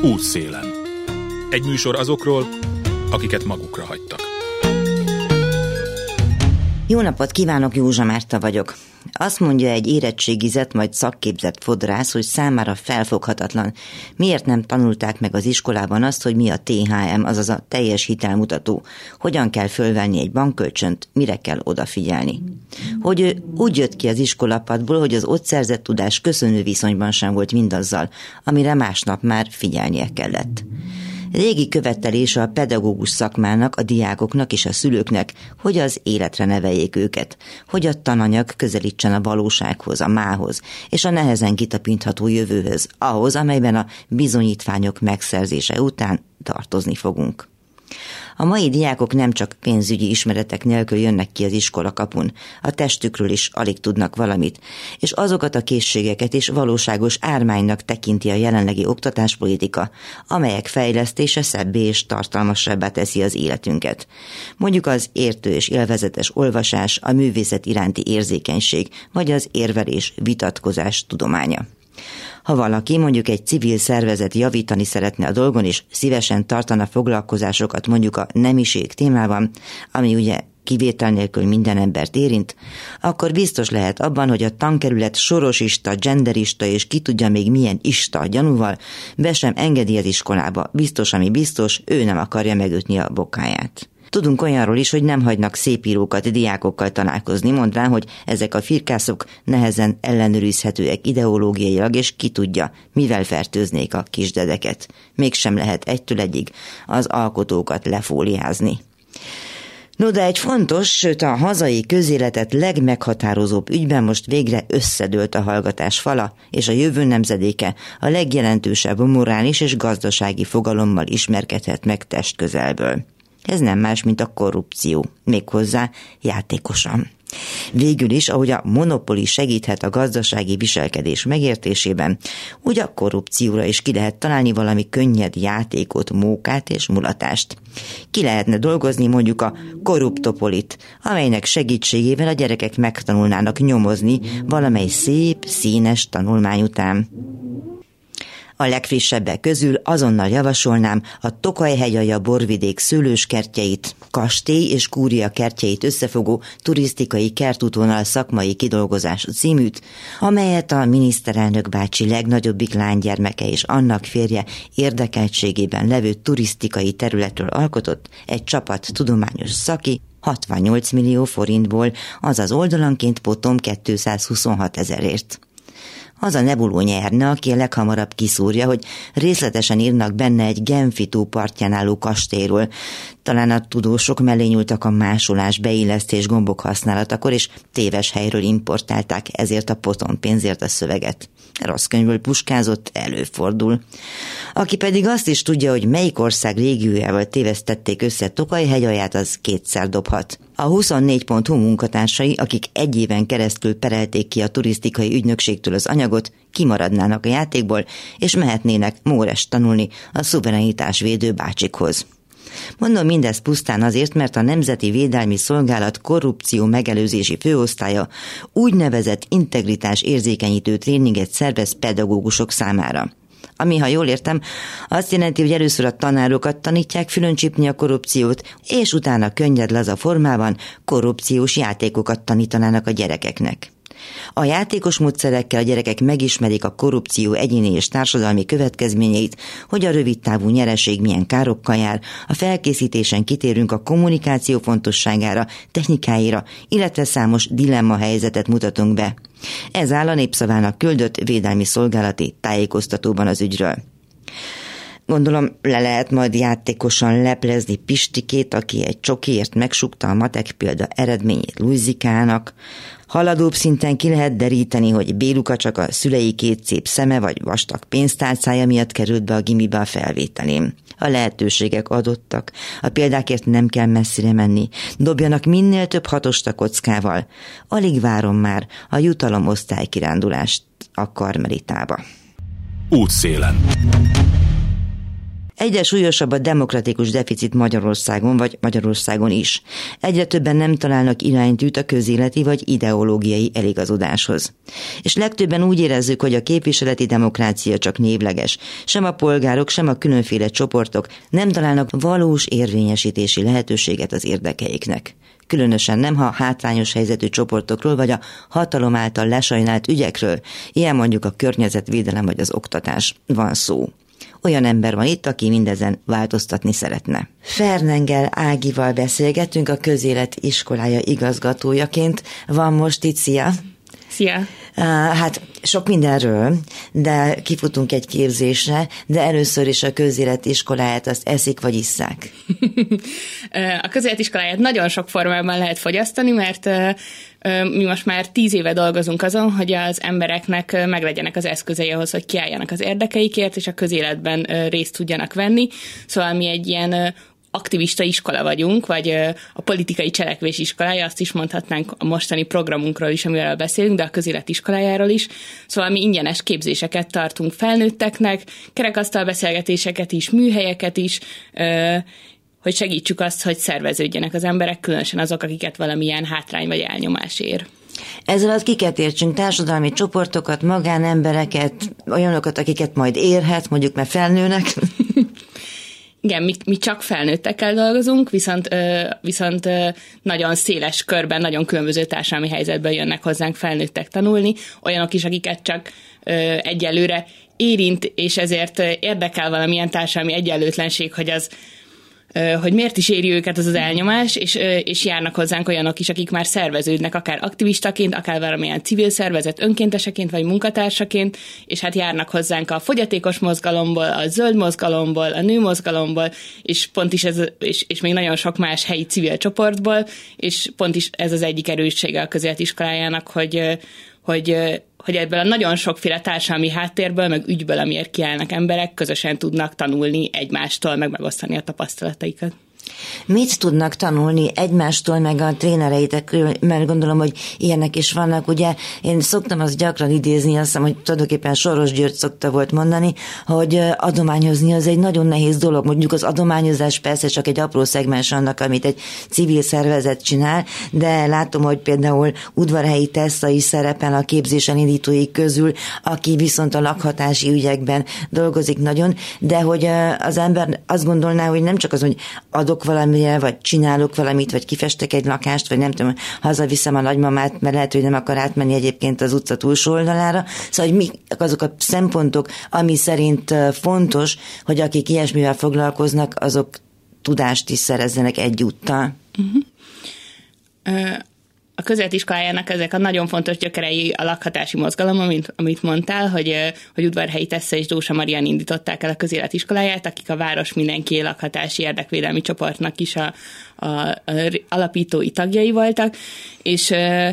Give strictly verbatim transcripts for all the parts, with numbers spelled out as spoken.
Útszélen. Egy műsor azokról, akiket magukra hagytak. Jó napot kívánok, Józsa Márta vagyok. Azt mondja egy érettségizett, majd szakképzett fodrász, hogy számára felfoghatatlan. Miért nem tanulták meg az iskolában azt, hogy mi a té há em, azaz a teljes hitelmutató, hogyan kell fölvenni egy bankkölcsönt, mire kell odafigyelni. Hogy ő úgy jött ki az iskolapadból, hogy az ott szerzett tudás köszönő viszonyban sem volt mindazzal, amire másnap már figyelnie kellett. Régi követelése a pedagógus szakmának, a diákoknak és a szülőknek, hogy az életre neveljék őket, hogy a tananyag közelítsen a valósághoz, a mához, és a nehezen kitapintható jövőhöz, ahhoz, amelyben a bizonyítványok megszerzése után tartozni fogunk. A mai diákok nem csak pénzügyi ismeretek nélkül jönnek ki az iskolakapun, a testükről is alig tudnak valamit, és azokat a készségeket is valóságos ármánynak tekinti a jelenlegi oktatáspolitika, amelyek fejlesztése szebbé és tartalmasabbá teszi az életünket. Mondjuk az értő és élvezetes olvasás, a művészet iránti érzékenység, vagy az érvelés, vitatkozás tudománya. Ha valaki, mondjuk egy civil szervezet javítani szeretne a dolgon, és szívesen tartana foglalkozásokat mondjuk a nemiség témában, ami ugye kivétel nélkül minden embert érint, akkor biztos lehet abban, hogy a tankerület sorosista, genderista és ki tudja még milyen ista gyanúval be sem engedi az iskolába. Biztos, ami biztos, ő nem akarja megütni a bokáját. Tudunk olyanról is, hogy nem hagynak szépírókat diákokkal találkozni, mondván, hogy ezek a firkászok nehezen ellenőrizhetőek ideológiailag, és ki tudja, mivel fertőznék a kisdedeket. Mégsem lehet egytől egyig az alkotókat lefóliázni. No, de egy fontos, sőt a hazai közéletet legmeghatározóbb ügyben most végre összedőlt a hallgatás fala, és a jövő nemzedéke a legjelentősebb morális és gazdasági fogalommal ismerkedhet meg testközelből. Ez nem más, mint a korrupció, méghozzá játékosan. Végül is, ahogy a monopoli segíthet a gazdasági viselkedés megértésében, úgy a korrupcióra is ki lehet találni valami könnyed játékot, mókát és mulatást. Ki lehetne dolgozni mondjuk a korruptopolit, amelynek segítségével a gyerekek megtanulnának nyomozni valamely szép, színes tanulmány után. A legfrissebbek közül azonnal javasolnám a Tokaj-hegyalja borvidék szőlőskertjeit, kastély és kúria kertjeit összefogó turisztikai kertútvonal szakmai kidolgozású címűt, amelyet a miniszterelnök bácsi legnagyobbik lánygyermeke és annak férje érdekeltségében levő turisztikai területről alkotott egy csapat tudományos szaki, hatvannyolc millió forintból, azaz oldalanként potom kétszázhuszonhat ezerért. Az a nebuló nyerne, aki a leghamarabb kiszúrja, hogy részletesen írnak benne egy Genfi tó partján álló kastélyról. Talán a tudósok mellé nyúltak a másolás, beillesztés gombok használatakor, és téves helyről importálták ezért a potom pénzért a szöveget. Rossz könyvből puskázott, előfordul. Aki pedig azt is tudja, hogy melyik ország régiójával tévesztették össze Tokaj-hegyalját, az kétszer dobhat. A huszonnégy pont hu munkatársai, akik egy éven keresztül perelték ki a turisztikai ügynökségtől az anyagot, kimaradnának a játékból, és mehetnének Móres tanulni a szuverenitásvédő bácsikhoz. Mondom mindezt pusztán azért, mert a Nemzeti Védelmi Szolgálat korrupció megelőzési főosztálya úgynevezett integritás érzékenyítő tréninget szervez pedagógusok számára. Ami, ha jól értem, azt jelenti, hogy először a tanárokat tanítják fülöncsípni a korrupciót, és utána könnyed laza formában korrupciós játékokat tanítanának a gyerekeknek. A játékos módszerekkel a gyerekek megismerik a korrupció egyéni és társadalmi következményeit, hogy a rövidtávú nyereség milyen károkkal jár, a felkészítésen kitérünk a kommunikáció fontosságára, technikáira, illetve számos dilemma helyzetet mutatunk be. Ez áll a Népszavának küldött védelmi szolgálati tájékoztatóban az ügyről. Gondolom, le lehet majd játékosan leplezni Pistikét, aki egy csokiért megsukta a matek példa eredményét Luizikának. Haladóbb szinten ki lehet deríteni, hogy Béluka csak a szülei két szép szeme vagy vastag pénztárcája miatt került be a gimibe a felvételén. A lehetőségek adottak, a példákért nem kell messzire menni, dobjanak minél több hatost a kockával. Alig várom már a jutalom osztálykirándulást a Karmelitába. Útszélen. Egyre súlyosabb a demokratikus deficit Magyarországon, vagy Magyarországon is. Egyre többen nem találnak iránytűt a közéleti vagy ideológiai eligazodáshoz. És legtöbben úgy érezzük, hogy a képviseleti demokrácia csak névleges. Sem a polgárok, sem a különféle csoportok nem találnak valós érvényesítési lehetőséget az érdekeiknek. Különösen nem, ha hátrányos helyzetű csoportokról vagy a hatalom által lesajnált ügyekről, ilyen mondjuk a környezetvédelem vagy az oktatás van szó. Olyan ember van itt, aki mindezen változtatni szeretne. Fernengel Ágival beszélgetünk, a Közélet Iskolája igazgatójaként. Van most itt, szia! Szia! Hát sok mindenről, de kifutunk egy képzésre, de először is a közéletiskoláját azt eszik vagy isszák? A közéletiskoláját nagyon sok formában lehet fogyasztani, mert mi most már tíz éve dolgozunk azon, hogy az embereknek meglegyenek az eszközei ahhoz, hogy kiálljanak az érdekeikért, és a közéletben részt tudjanak venni. Szóval mi egy ilyen aktivista iskola vagyunk, vagy a politikai cselekvés iskolája, azt is mondhatnánk a mostani programunkról is, amiről beszélünk, de a közélet iskolájáról is. Szóval mi ingyenes képzéseket tartunk felnőtteknek, kerekasztal beszélgetéseket is, műhelyeket is, hogy segítsük azt, hogy szerveződjenek az emberek, különösen azok, akiket valamilyen hátrány vagy elnyomás ér. Ezzel az kiket értsünk, társadalmi csoportokat, magánembereket, olyanokat, akiket majd érhet, mondjuk mert felnőnek. Igen, mi, mi csak felnőttekkel dolgozunk, viszont, viszont nagyon széles körben, nagyon különböző társadalmi helyzetben jönnek hozzánk felnőttek tanulni, olyanok is, akiket csak egyelőre érint, és ezért érdekel valamilyen társadalmi egyenlőtlenség, hogy az hogy miért is éri őket az az elnyomás, és, és járnak hozzánk olyanok is, akik már szerveződnek, akár aktivistaként, akár valamilyen civil szervezet önkényeseként, vagy munkatársaként, és hát járnak hozzánk a fogyatékos mozgalomból, a zöld mozgalomból, a nő mozgalomból, és pont is ez, és, és még nagyon sok más helyi civil csoportból, és pont is ez az egyik erőssége a közéletiskolájának, hogy, hogy hogy ebből a nagyon sokféle társadalmi háttérből, meg ügyből, amiért kiállnak emberek, közösen tudnak tanulni egymástól, meg megosztani a tapasztalataikat. Mit tudnak tanulni egymástól, meg a trénereitekről, mert gondolom, hogy ilyenek is vannak. Ugye én szoktam azt gyakran idézni, azt hiszem, hogy tulajdonképpen Soros György szokta volt mondani, hogy adományozni az egy nagyon nehéz dolog. Mondjuk az adományozás persze csak egy apró szegmens annak, amit egy civil szervezet csinál, de látom, hogy például Udvarhelyi Tessa is szerepel a képzésen indítói közül, aki viszont a lakhatási ügyekben dolgozik nagyon, de hogy az ember azt gondolná, hogy nem csak az, hogy adok valamire, vagy csinálok valamit, vagy kifestek egy lakást, vagy nem tudom, hazaviszem a nagymamát, mert lehet, hogy nem akar átmenni egyébként az utca túlsó oldalára. Szóval, hogy mi azok a szempontok, ami szerint fontos, hogy akik ilyesmivel foglalkoznak, azok tudást is szerezzenek egyúttal. Uh-huh. Uh... A közéletiskolájának ezek a nagyon fontos gyökerei a lakhatási mozgalom, amit, amit mondtál, hogy, hogy Udvarhelyi Tessa és Dósa Marian indították el a közéletiskoláját, akik a Város Mindenkié lakhatási érdekvédelmi csoportnak is a, a, a alapítói tagjai voltak, és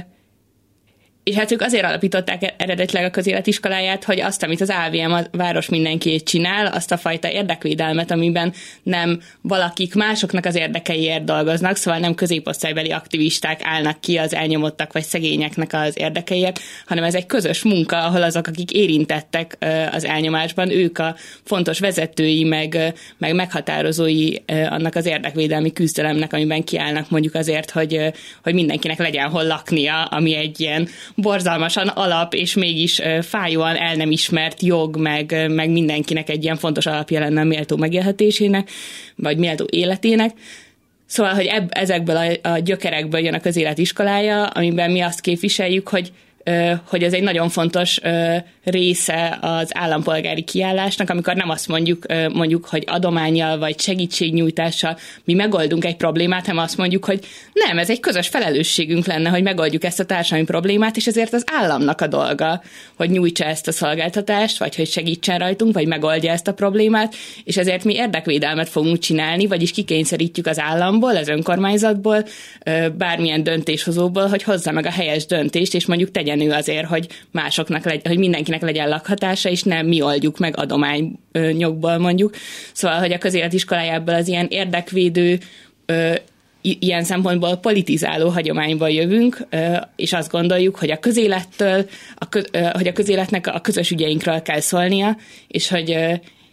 És hát ők azért alapították eredetileg a közéletiskoláját, hogy azt, amit az á vé em, a Város Mindenkiét csinál, azt a fajta érdekvédelmet, amiben nem valakik másoknak az érdekeiért dolgoznak, szóval nem középosztálybeli aktivisták állnak ki az elnyomottak vagy szegényeknek az érdekeiért, hanem ez egy közös munka, ahol azok, akik érintettek az elnyomásban, ők a fontos vezetői, meg, meg meghatározói annak az érdekvédelmi küzdelemnek, amiben kiállnak mondjuk azért, hogy, hogy mindenkinek legyen hol laknia, ami egy ilyen borzalmasan alap, és mégis fájóan el nem ismert jog, meg, meg mindenkinek egy ilyen fontos alapja lenne a méltó megélhetésének, vagy méltó életének. Szóval, hogy ebb, ezekből a, a gyökerekből jön a közéletiskolája, amiben mi azt képviseljük, hogy hogy ez egy nagyon fontos része az állampolgári kiállásnak, amikor nem azt mondjuk, mondjuk, hogy adománnyal vagy segítségnyújtással mi megoldunk egy problémát, hanem azt mondjuk, hogy nem, ez egy közös felelősségünk lenne, hogy megoldjuk ezt a társadalmi problémát, és ezért az államnak a dolga, hogy nyújtsa ezt a szolgáltatást, vagy hogy segítsen rajtunk, vagy megoldja ezt a problémát, és ezért mi érdekvédelmet fogunk csinálni, vagyis kikényszerítjük az államból, az önkormányzatból, bármilyen döntéshozóból, hogy hozza meg a helyes döntést, és mondjuk tegyen ő azért, hogy másoknak legyen, hogy mindenkinek legyen lakhatása, és nem mi oldjuk meg adományokból mondjuk. Szóval, hogy a közéletiskolájából az ilyen érdekvédő, ilyen szempontból politizáló hagyományból jövünk, és azt gondoljuk, hogy a közélettől, a köz, hogy a közéletnek a közös ügyeinkről kell szólnia, és hogy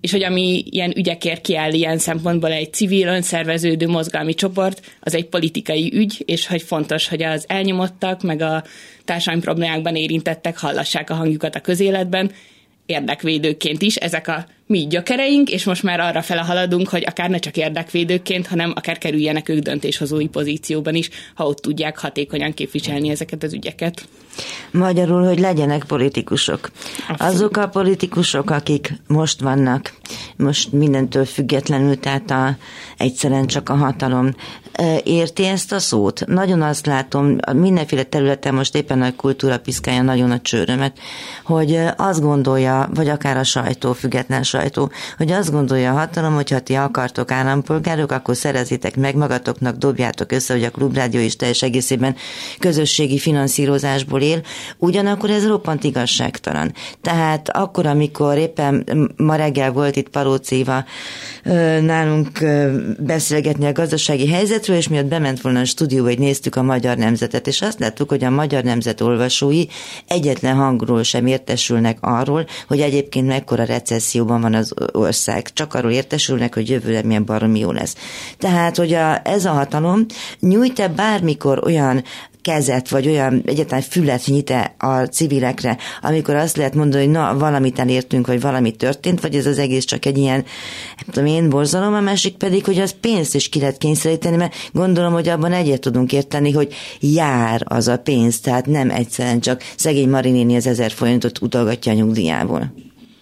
és hogy ami ilyen ügyekért kiáll ilyen szempontból egy civil, önszerveződő mozgalmi csoport, az egy politikai ügy, és hogy fontos, hogy az elnyomottak, meg a társadalmi problémákban érintettek hallassák a hangjukat a közéletben, érdekvédőként is, ezek a mi gyökereink, és most már arra fele haladunk, hogy akár ne csak érdekvédőként, hanem akár kerüljenek ők döntéshozói pozícióban is, ha ott tudják hatékonyan képviselni ezeket az ügyeket. Magyarul, hogy legyenek politikusok. Abszolút. Azok a politikusok, akik most vannak, most mindentől függetlenül, tehát a, egyszerűen csak a hatalom. Érti ezt a szót? Nagyon azt látom, mindenféle területen most éppen a kultúra piszkálja nagyon a csőrömet, hogy azt gondolja, vagy akár a sajtó, független sajtó, hogy azt gondolja a hatalom, hogy ha ti akartok állampolgárok, akkor szerezitek meg magatoknak, dobjátok össze, hogy a Klubrádió is teljes egészében közösségi finanszírozásból él, ugyanakkor ez roppant igazságtalan. Tehát akkor, amikor éppen ma reggel volt itt Palócéva nálunk beszélgetni a gazdasági helyzetről, és miatt bement volna a stúdióba, hogy néztük a Magyar Nemzetet, és azt láttuk, hogy a Magyar Nemzet olvasói egyetlen hangról sem értesülnek arról, hogy egyébként mekkora recesszióban van az ország. Csak arról értesülnek, hogy jövőre milyen baromi jó lesz. Tehát, hogy a, ez a hatalom nyújt-e bármikor olyan kezet, vagy olyan egyáltalán fület nyit-e a civilekre, amikor azt lehet mondani, hogy na, valamit elértünk, vagy valami történt, vagy ez az egész csak egy ilyen, nem tudom én, borzalom, a másik pedig, hogy az pénzt is ki lehet kényszeríteni, mert gondolom, hogy abban egyet tudunk érteni, hogy jár az a pénz, tehát nem egyszerűen csak szegény Marinéni az ezer forintot utalgatja a nyugdíjából.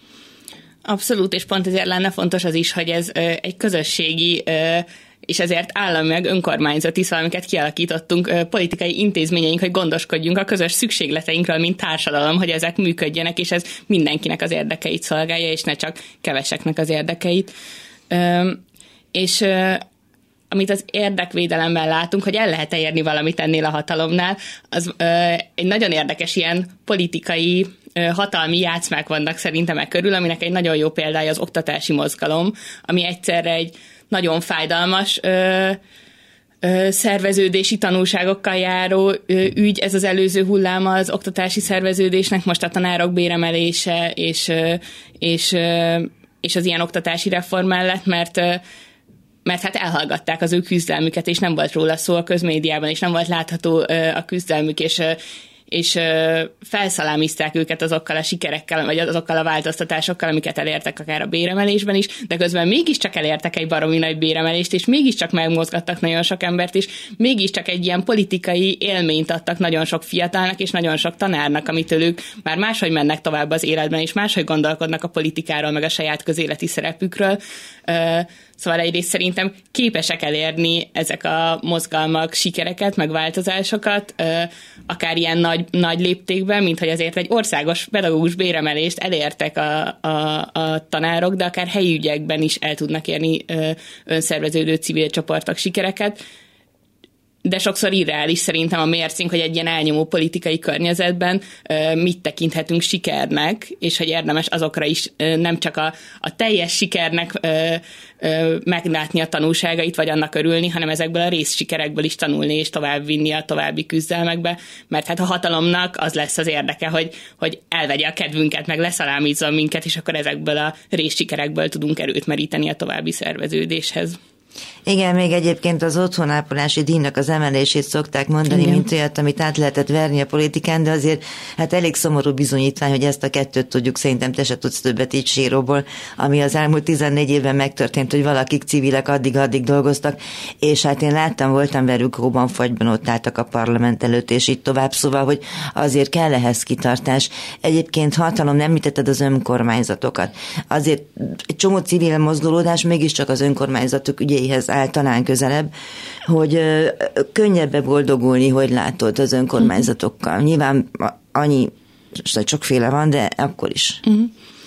Abszolút, és pont ezért lenne fontos az is, hogy ez ö, egy közösségi ö, és ezért állami meg önkormányzati, szóval amiket kialakítottunk, politikai intézményeink, hogy gondoskodjunk a közös szükségleteinkről, mint társadalom, hogy ezek működjenek, és ez mindenkinek az érdekeit szolgálja, és ne csak keveseknek az érdekeit. És amit az érdekvédelemben látunk, hogy el lehet érni valamit ennél a hatalomnál, az egy nagyon érdekes ilyen politikai hatalmi játszmák vannak szerintem e körül, aminek egy nagyon jó példája az oktatási mozgalom, ami egyszerre egy nagyon fájdalmas ö, ö, szerveződési tanulságokkal járó ö, ügy, ez az előző hulláma az oktatási szerveződésnek, most a tanárok béremelése és, ö, és, ö, és az ilyen oktatási reform mellett, mert ö, mert hát elhallgatták az ő küzdelmüket, és nem volt róla szó a közmédiában, és nem volt látható ö, a küzdelmük, és ö, és ö, felszalámizták őket azokkal a sikerekkel, vagy azokkal a változtatásokkal, amiket elértek akár a béremelésben is, de közben mégiscsak elértek egy baromi nagy béremelést, és mégiscsak megmozgattak nagyon sok embert, és mégiscsak egy ilyen politikai élményt adtak nagyon sok fiatalnak, és nagyon sok tanárnak, amitől ők már máshogy mennek tovább az életben, és máshogy gondolkodnak a politikáról, meg a saját közéleti szerepükről. Ö, Szóval egyrészt szerintem képesek elérni ezek a mozgalmak sikereket, meg változásokat, akár ilyen nagy, nagy léptékben, mint hogy azért egy országos pedagógus béremelést elértek a, a, a tanárok, de akár helyi ügyekben is el tudnak érni önszerveződő civil csoportok sikereket. De sokszor irreális szerintem a mércénk, hogy egy ilyen elnyomó politikai környezetben uh, mit tekinthetünk sikernek, és hogy érdemes azokra is uh, nem csak a, a teljes sikernek uh, uh, meglátni a tanulságait, vagy annak örülni, hanem ezekből a részsikerekből is tanulni, és továbbvinni a további küzdelmekbe, mert hát a hatalomnak az lesz az érdeke, hogy, hogy elvegye a kedvünket, meg leszalámízzon minket, és akkor ezekből a részsikerekből tudunk erőt meríteni a további szerveződéshez. Igen, még egyébként az otthonápolási díjnak az emelését szokták mondani, igen, mint olyat, amit át lehetett verni a politikán, de azért hát elég szomorú bizonyítvány, hogy ezt a kettőt tudjuk, szerintem te se tudsz többet így síróból, ami az elmúlt tizennégy évben megtörtént, hogy valakik civilek addig-addig dolgoztak, és hát én láttam, voltam velük hóban, fagyban, ott álltak a parlament előtt, és így tovább, szóval, hogy azért kell ehhez kitartás. Egyébként hatalom, nem említetted az önkormányzatokat. Azért egy csomó civil mozgolódás mégiscsak az önkormányzatok ügyeihez áll talán közelebb, hogy ö, könnyebb boldogulni, hogy látod az önkormányzatokkal. Uh-huh. Nyilván annyi, sokféle van, de akkor is. Uh-huh.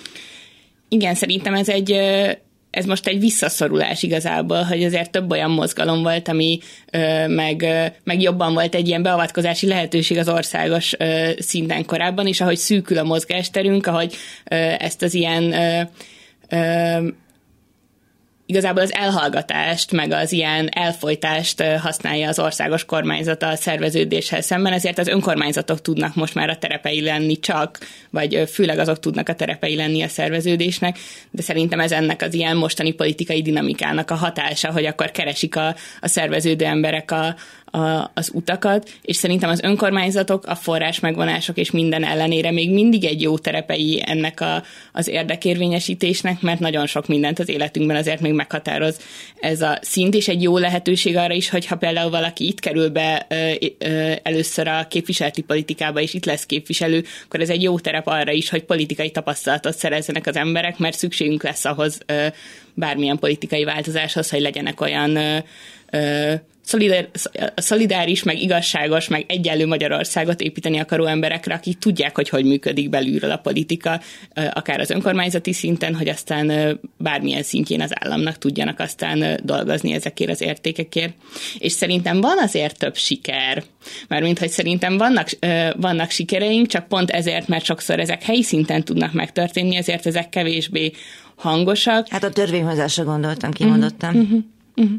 Igen, szerintem ez egy ez most egy visszaszorulás igazából, hogy azért több olyan mozgalom volt, ami ö, meg, ö, meg jobban volt egy ilyen beavatkozási lehetőség az országos ö, szinten korábban, és ahogy szűkül a mozgásterünk, ahogy ö, ezt az ilyen ö, ö, igazából az elhallgatást, meg az ilyen elfojtást használja az országos kormányzat a szerveződéshez szemben, ezért az önkormányzatok tudnak most már a terepei lenni csak, vagy főleg azok tudnak a terepei lenni a szerveződésnek, de szerintem ez ennek az ilyen mostani politikai dinamikának a hatása, hogy akkor keresik a, a szerveződő emberek a, a, az utakat, és szerintem az önkormányzatok, a forrás megvonások és minden ellenére még mindig egy jó terepei ennek a, az érdekérvényesítésnek, mert nagyon sok mindent az életünkben azért még meghatároz ez a szint, és egy jó lehetőség arra is, hogyha például valaki itt kerül be ö, ö, először a képviseleti politikába, és itt lesz képviselő, akkor ez egy jó terep arra is, hogy politikai tapasztalatot szerezzenek az emberek, mert szükségünk lesz ahhoz ö, bármilyen politikai változáshoz, hogy legyenek olyan ö, ö, Szolidár, szolidáris, meg igazságos, meg egyenlő Magyarországot építeni akaró emberekre, akik tudják, hogy hogy működik belülről a politika, akár az önkormányzati szinten, hogy aztán bármilyen szintjén az államnak tudjanak aztán dolgozni ezekért az értékekért. És szerintem van azért több siker, mármint, hogy szerintem vannak, vannak sikereink, csak pont ezért, mert sokszor ezek helyi szinten tudnak megtörténni, ezért ezek kevésbé hangosak. Hát a törvényhozásra gondoltam, kimondottam. Uh-huh, uh-huh.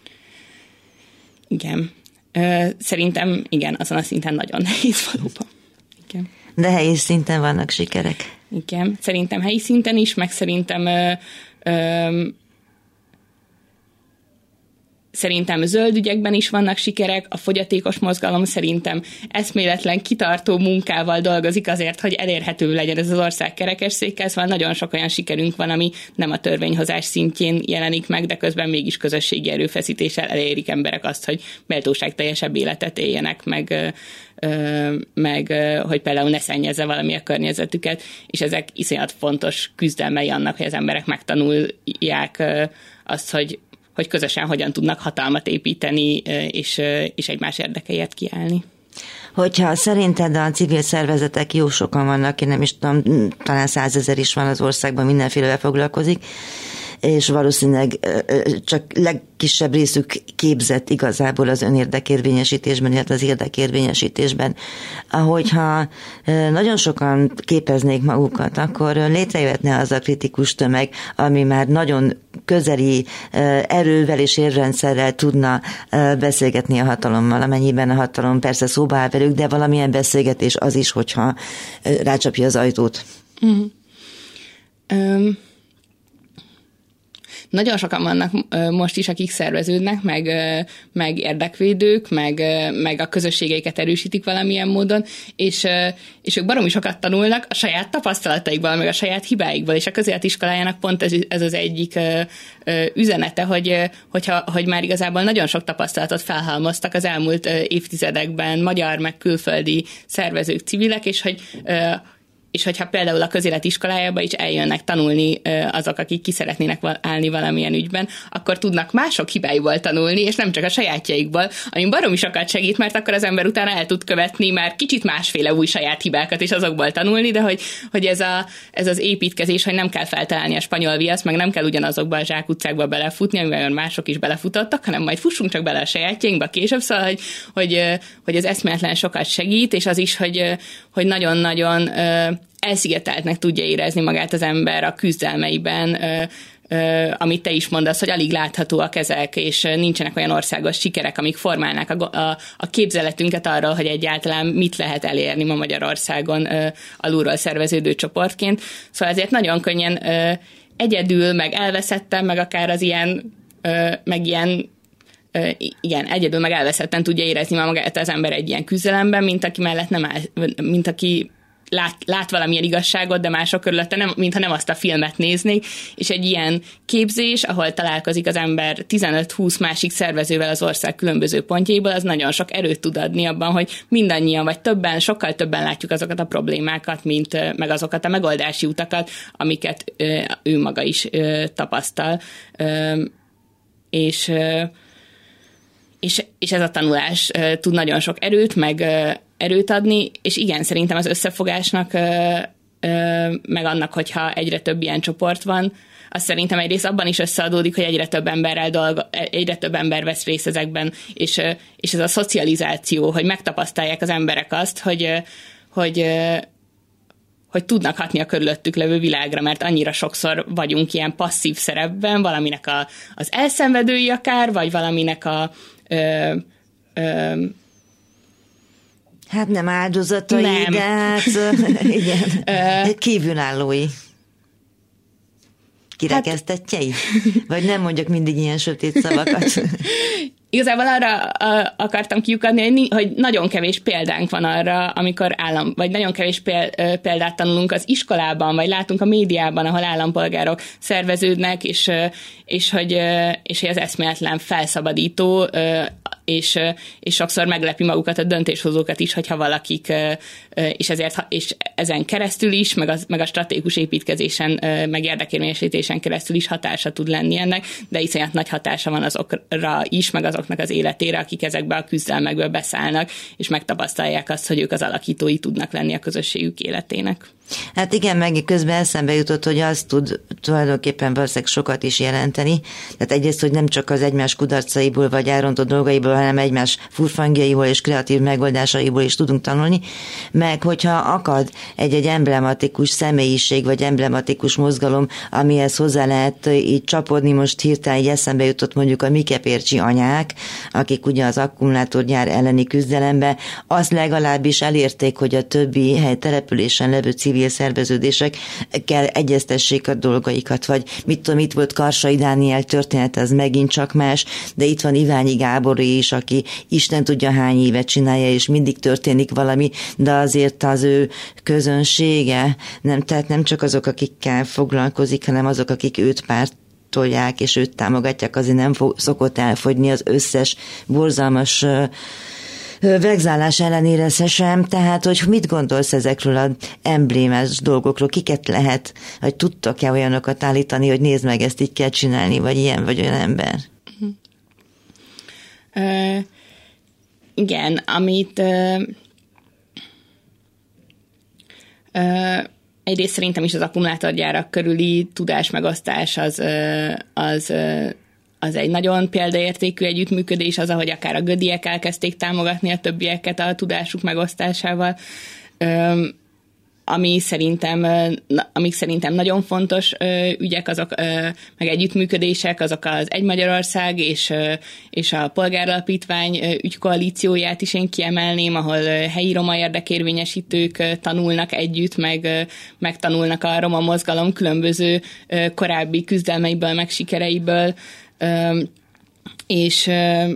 Igen. Szerintem igen, azon a szinten nagyon nehéz valóban. Igen. De helyi szinten vannak sikerek. Igen. Szerintem helyi szinten is, meg szerintem ö, ö, Szerintem zöld ügyekben is vannak sikerek, a fogyatékos mozgalom szerintem eszméletlen kitartó munkával dolgozik azért, hogy elérhető legyen ez az ország kerekesszékkel, szóval nagyon sok olyan sikerünk van, ami nem a törvényhozás szintjén jelenik meg, de közben mégis közösségi erőfeszítéssel elérik emberek azt, hogy méltóságteljesebb életet éljenek, meg, meg hogy például ne szennyezze valami a környezetüket, és ezek iszonyat fontos küzdelmei annak, hogy az emberek megtanulják azt, hogy hogy közösen hogyan tudnak hatalmat építeni, és, és egymás érdekeiért kiállni. Hogyha szerinted a civil szervezetek jó sokan vannak, én nem is tudom, talán százezer is van az országban, mindenfélevel foglalkozik, és valószínűleg csak legkisebb részük képzett igazából az önérdekérvényesítésben, illetve az érdekérvényesítésben. Ahogyha nagyon sokan képeznék magukat, akkor létrejöhetne az a kritikus tömeg, ami már nagyon közeli erővel és érrendszerrel tudna beszélgetni a hatalommal, amennyiben a hatalom persze szóba áll velük, de valamilyen beszélgetés az is, hogyha rácsapja az ajtót. Mm. Um. Nagyon sokan vannak most is, akik szerveződnek, meg, meg érdekvédők, meg, meg a közösségeiket erősítik valamilyen módon, és, és ők baromi sokat tanulnak a saját tapasztalataikból, meg a saját hibáikból, és a közéletiskolájának pont ez, ez az egyik üzenete, hogy, hogyha, hogy már igazából nagyon sok tapasztalatot felhalmoztak az elmúlt évtizedekben magyar, meg külföldi szervezők, civilek, és hogy és hogyha például a közéletiskolájába is eljönnek tanulni azok, akik ki szeretnének állni valamilyen ügyben, akkor tudnak mások hibáiból tanulni, és nem csak a sajátjaikból, ami baromi sokat segít, mert akkor az ember utána el tud követni már kicsit másféle új saját hibákat, és azokból tanulni, de hogy, hogy ez, a, ez az építkezés, hogy nem kell feltalálni a spanyol viaszt, meg nem kell ugyanazokba a zsákutcákba belefutni, amivel mások is belefutottak, hanem majd fussunk csak bele a sajátjainkba később, szóval, hogy, hogy, hogy ez eszméletlen sokat segít, és az is, hogy, hogy nagyon-nagyon elszigeteltnek tudja érezni magát az ember a küzdelmeiben, ö, ö, amit te is mondasz, hogy alig láthatóak ezek, és nincsenek olyan országos sikerek, amik formálnák a, a, a képzeletünket arról, hogy egyáltalán mit lehet elérni ma Magyarországon ö, alulról szerveződő csoportként. Szóval ezért nagyon könnyen ö, egyedül, meg elveszettem, meg akár az ilyen, ö, meg ilyen igen, egyedül meg elveszetten tudja érezni magát az ember egy ilyen küzdelemben, mint aki mellett nem áll, mint aki Lát, lát valamilyen igazságot, de mások körülötte, nem, mintha nem azt a filmet néznék, és egy ilyen képzés, ahol találkozik az ember tizenöt-húsz másik szervezővel az ország különböző pontjaiból, az nagyon sok erőt tud adni abban, hogy mindannyian, vagy többen, sokkal többen látjuk azokat a problémákat, mint meg azokat a megoldási utakat, amiket ő maga is tapasztal. És, és, és ez a tanulás tud nagyon sok erőt, meg erőt adni, és igen, szerintem az összefogásnak, ö, ö, meg annak, hogyha egyre több ilyen csoport van, az szerintem egyrészt abban is összeadódik, hogy egyre több emberrel dolga, egyre több ember vesz részt ezekben, és, és ez a szocializáció, hogy megtapasztalják az emberek azt, hogy, hogy, hogy tudnak hatni a körülöttük levő világra, mert annyira sokszor vagyunk ilyen passzív szerepben, valaminek a, az elszenvedői akár, vagy valaminek a ö, ö, hát nem áldozatai, nem. De hát igen, kívülállói. Kirekesztettjei? Vagy nem mondjak mindig ilyen sötét szavakat? Igazából arra a, akartam kiukadni, hogy, hogy nagyon kevés példánk van arra, amikor állam, vagy nagyon kevés példát tanulunk az iskolában, vagy látunk a médiában, ahol állampolgárok szerveződnek, és, és, hogy, és hogy az eszméletlen felszabadító, és, és sokszor meglepi magukat a döntéshozókat is, hogyha valakik, és, ezért, és ezen keresztül is, meg, az, meg a stratégikus építkezésen, meg érdekérvényesítésen keresztül is hatása tud lenni ennek, de iszonyat nagy hatása van azokra is, meg azoknak az életére, akik ezekbe a küzdelmekből beszállnak, és megtapasztalják azt, hogy ők az alakítói tudnak lenni a közösségük életének. Hát igen, meg közben eszembe jutott, hogy az tud tulajdonképpen valószínűleg sokat is jelenteni. Tehát egyrészt, hogy nem csak az egymás kudarcaiból vagy elrontott dolgaiból, hanem egymás furfangjaiból és kreatív megoldásaiból is tudunk tanulni, meg hogyha akad egy-egy emblematikus személyiség vagy emblematikus mozgalom, amihez hozzá lehet így csapodni, most hirtelen így eszembe jutott mondjuk a Mikepércsi anyák, akik ugye az akkumulátorgyár elleni küzdelembe, azt legalábbis elérték, hogy a többi hely településen levő civil szerveződésekkel egyeztessék a dolgaikat, vagy mit tudom, itt volt Karsai Dániel történet, ez megint csak más, de itt van Iványi Gáboré is, aki Isten tudja hány éve csinálja, és mindig történik valami, de azért az ő közönsége, nem, tehát nem csak azok, akikkel foglalkozik, hanem azok, akik őt pártolják, és őt támogatják, azért nem fog, szokott elfogyni az összes borzalmas vegzálás ellenére sem, tehát hogy mit gondolsz ezekről az emblémás dolgokról, kiket lehet, hogy tudtak-e olyanokat állítani, hogy nézd meg, ezt így kell csinálni, vagy ilyen, vagy olyan ember? Uh, igen, amit uh, uh, egyrészt szerintem is az akkumulátorgyárak körüli tudásmegosztás az, uh, az uh, az egy nagyon példaértékű együttműködés, az, ahogy akár a gödiek elkezdték támogatni a többieket a tudásuk megosztásával, ami szerintem, amik szerintem nagyon fontos ügyek, azok, meg együttműködések, azok az Egy Magyarország és, és a Polgáralapítvány ügykoalícióját is én kiemelném, ahol helyi roma érdekérvényesítők tanulnak együtt, meg megtanulnak a roma mozgalom különböző korábbi küzdelmeiből, meg sikereiből, és,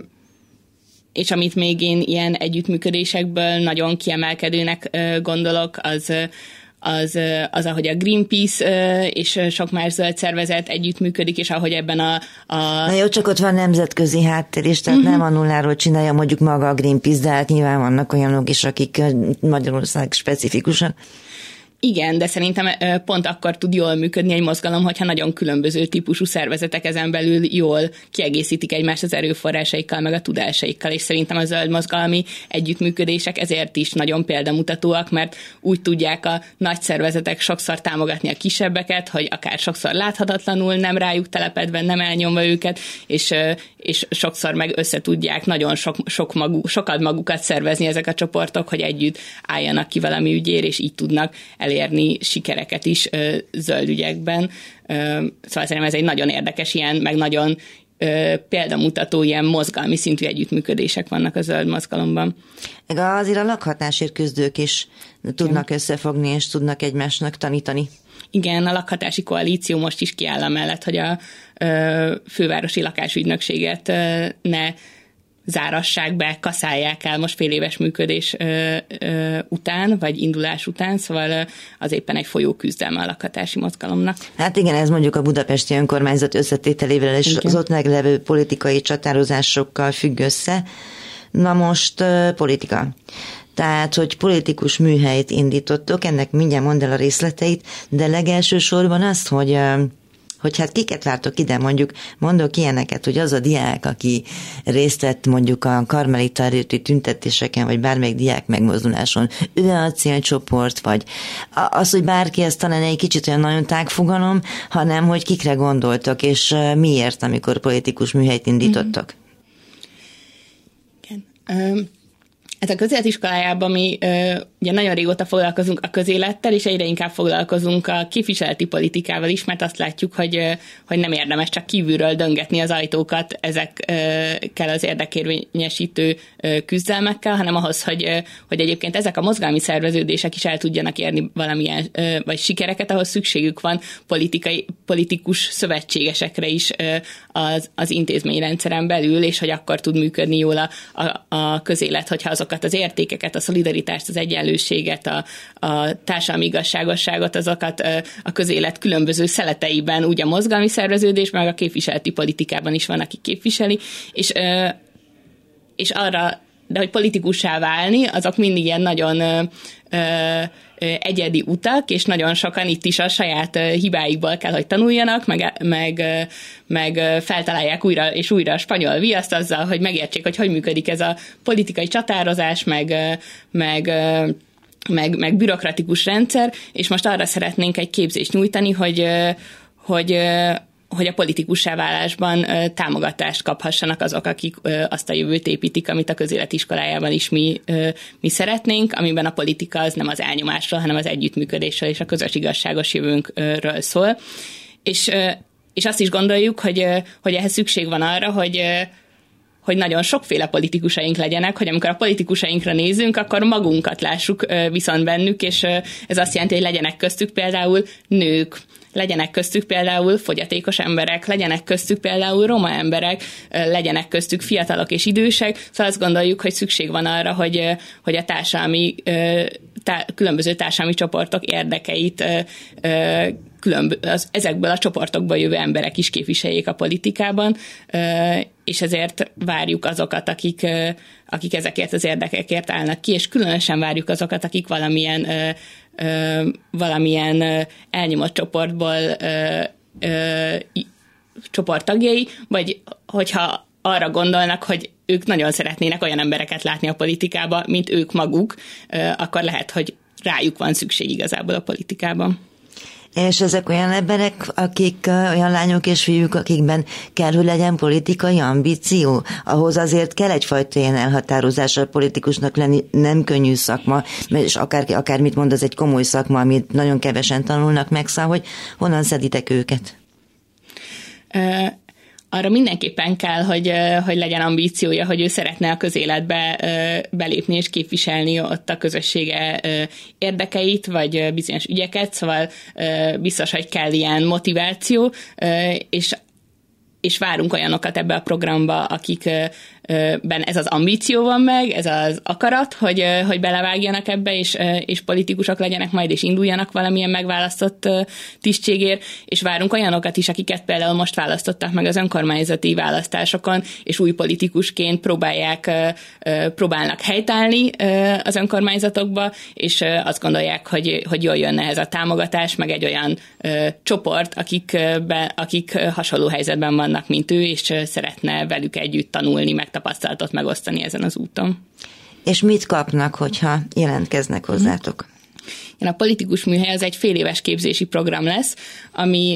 és amit még én ilyen együttműködésekből nagyon kiemelkedőnek gondolok, az, az, az, ahogy a Greenpeace és sok más zöld szervezet együttműködik, és ahogy ebben a... a... Na jó, csak ott van nemzetközi háttér is, tehát uh-huh. nem a nulláról csinálja mondjuk maga a Greenpeace, de hát nyilván vannak olyanok is, akik Magyarország specifikusan. Igen, de szerintem pont akkor tud jól működni egy mozgalom, hogyha nagyon különböző típusú szervezetek ezen belül jól kiegészítik egymást az erőforrásaikkal, meg a tudásaikkal, és szerintem a zöld mozgalmi együttműködések ezért is nagyon példamutatóak, mert úgy tudják a nagy szervezetek sokszor támogatni a kisebbeket, hogy akár sokszor láthatatlanul, nem rájuk telepedve, nem elnyomva őket, és, és sokszor meg összetudják nagyon sok, sok maguk, sokat magukat szervezni ezek a csoportok, hogy együtt álljanak ki valami ügyért, és így tudnak elérni sikereket is ö, zöld ügyekben. Ö, szóval szerintem ez egy nagyon érdekes ilyen, meg nagyon ö, példamutató ilyen mozgalmi szintű együttműködések vannak a zöld mozgalomban. Meg azért a lakhatásért küzdők is tudnak Igen. összefogni, és tudnak egymásnak tanítani. Igen, a lakhatási koalíció most is kiáll amellett, hogy a ö, fővárosi lakásügynökséget ö, ne zárassák be, kaszálják el most fél éves működés ö, ö, után, vagy indulás után, szóval ö, az éppen egy folyó küzdelme a lakhatási mozgalomnak. Hát igen, ez mondjuk a budapesti önkormányzat összetételével és igen. az ott meglevő politikai csatározásokkal függ össze. Na most ö, politika. Tehát, hogy politikus műhelyt indítottok, ennek mindjárt mondd el a részleteit, de legelső sorban azt, hogy... Ö, hogy hát kiket vártok ide, mondjuk mondok ilyeneket, hogy az a diák, aki részt vett mondjuk a karmelita erőti tüntetéseken, vagy bármelyik diák megmozduláson, ő a célcsoport, vagy az, hogy bárki, ez talán egy kicsit olyan nagyon tágfogalom, hanem hogy kikre gondoltok, és miért, amikor politikus műhelyt indítottak? Igen. Um... Ez a közéletiskolájában mi ö, ugye nagyon régóta foglalkozunk a közélettel, és egyre inkább foglalkozunk a képviseleti politikával is, mert azt látjuk, hogy, ö, hogy nem érdemes csak kívülről döngetni az ajtókat ezekkel az érdekérvényesítő ö, küzdelmekkel, hanem ahhoz, hogy, ö, hogy egyébként ezek a mozgalmi szerveződések is el tudjanak érni valamilyen ö, vagy sikereket, ahhoz szükségük van politikai, politikus szövetségesekre is ö, az, az intézményrendszeren belül, és hogy akkor tud működni jól a, a, a közélet, hogyha azok az értékeket, a szolidaritást, az egyenlőséget, a, a társadalmi igazságosságot, azokat a közélet különböző szeleteiben, úgy a mozgalmi szerveződésben, meg a képviseleti politikában is van, aki képviseli, és, és arra, de hogy politikussá válni, azok mindig ilyen nagyon egyedi utak, és nagyon sokan itt is a saját hibáikból kell, hogy tanuljanak, meg, meg, meg feltalálják újra és újra a spanyol viaszt azzal, hogy megértsék, hogy hogy működik ez a politikai csatározás, meg, meg, meg, meg bürokratikus rendszer, és most arra szeretnénk egy képzést nyújtani, hogy, hogy hogy a politikussá válásban ö, támogatást kaphassanak azok, akik ö, azt a jövőt építik, amit a közéletiskolájában is mi, ö, mi szeretnénk, amiben a politika az nem az elnyomásról, hanem az együttműködésről és a közös igazságos jövőnkről szól. És, ö, és azt is gondoljuk, hogy, ö, hogy ehhez szükség van arra, hogy ö, hogy nagyon sokféle politikusaink legyenek, hogy amikor a politikusainkra nézünk, akkor magunkat lássuk ö, viszont bennük, és ö, ez azt jelenti, hogy legyenek köztük például nők, legyenek köztük például fogyatékos emberek, legyenek köztük például roma emberek, legyenek köztük fiatalok és idősek, szóval azt gondoljuk, hogy szükség van arra, hogy, hogy a társadalmi, tá, különböző társadalmi csoportok érdekeit különbö- az, ezekből a csoportokból jövő emberek is képviseljék a politikában, és ezért várjuk azokat, akik, akik ezekért az érdekekért állnak ki, és különösen várjuk azokat, akik valamilyen Ö, valamilyen ö, elnyomott csoportból ö, ö, csoporttagjai, vagy hogyha arra gondolnak, hogy ők nagyon szeretnének olyan embereket látni a politikába, mint ők maguk, ö, akkor lehet, hogy rájuk van szükség igazából a politikában. És ezek olyan emberek, akik, olyan lányok és fiúk, akikben kell, hogy legyen politikai ambíció, ahhoz azért kell egyfajta ilyen elhatározás, a politikusnak lenni nem könnyű szakma, és akár, akármit mond, az egy komoly szakma, amit nagyon kevesen tanulnak meg, szóval, hogy honnan szeditek őket? Uh... Arra mindenképpen kell, hogy, hogy legyen ambíciója, hogy ő szeretne a közéletbe belépni és képviselni ott a közössége érdekeit, vagy bizonyos ügyeket, szóval biztos, hogy kell ilyen motiváció, és, és várunk olyanokat ebbe a programba, akikben ez az ambíció van meg, ez az akarat, hogy, hogy belevágjanak ebbe, és, és politikusok legyenek majd, és induljanak valamilyen megválasztott tisztségért, és várunk olyanokat is, akiket például most választottak meg az önkormányzati választásokon, és új politikusként próbálják, próbálnak helytállni az önkormányzatokba, és azt gondolják, hogy, hogy jól jönne ez a támogatás, meg egy olyan csoport, akik, be, akik hasonló helyzetben vannak, mint ő, és szeretne velük együtt tanulni, meg tapasztalatot megosztani ezen az úton. És mit kapnak, hogyha jelentkeznek hozzátok? A politikus műhely az egy fél éves képzési program lesz, ami,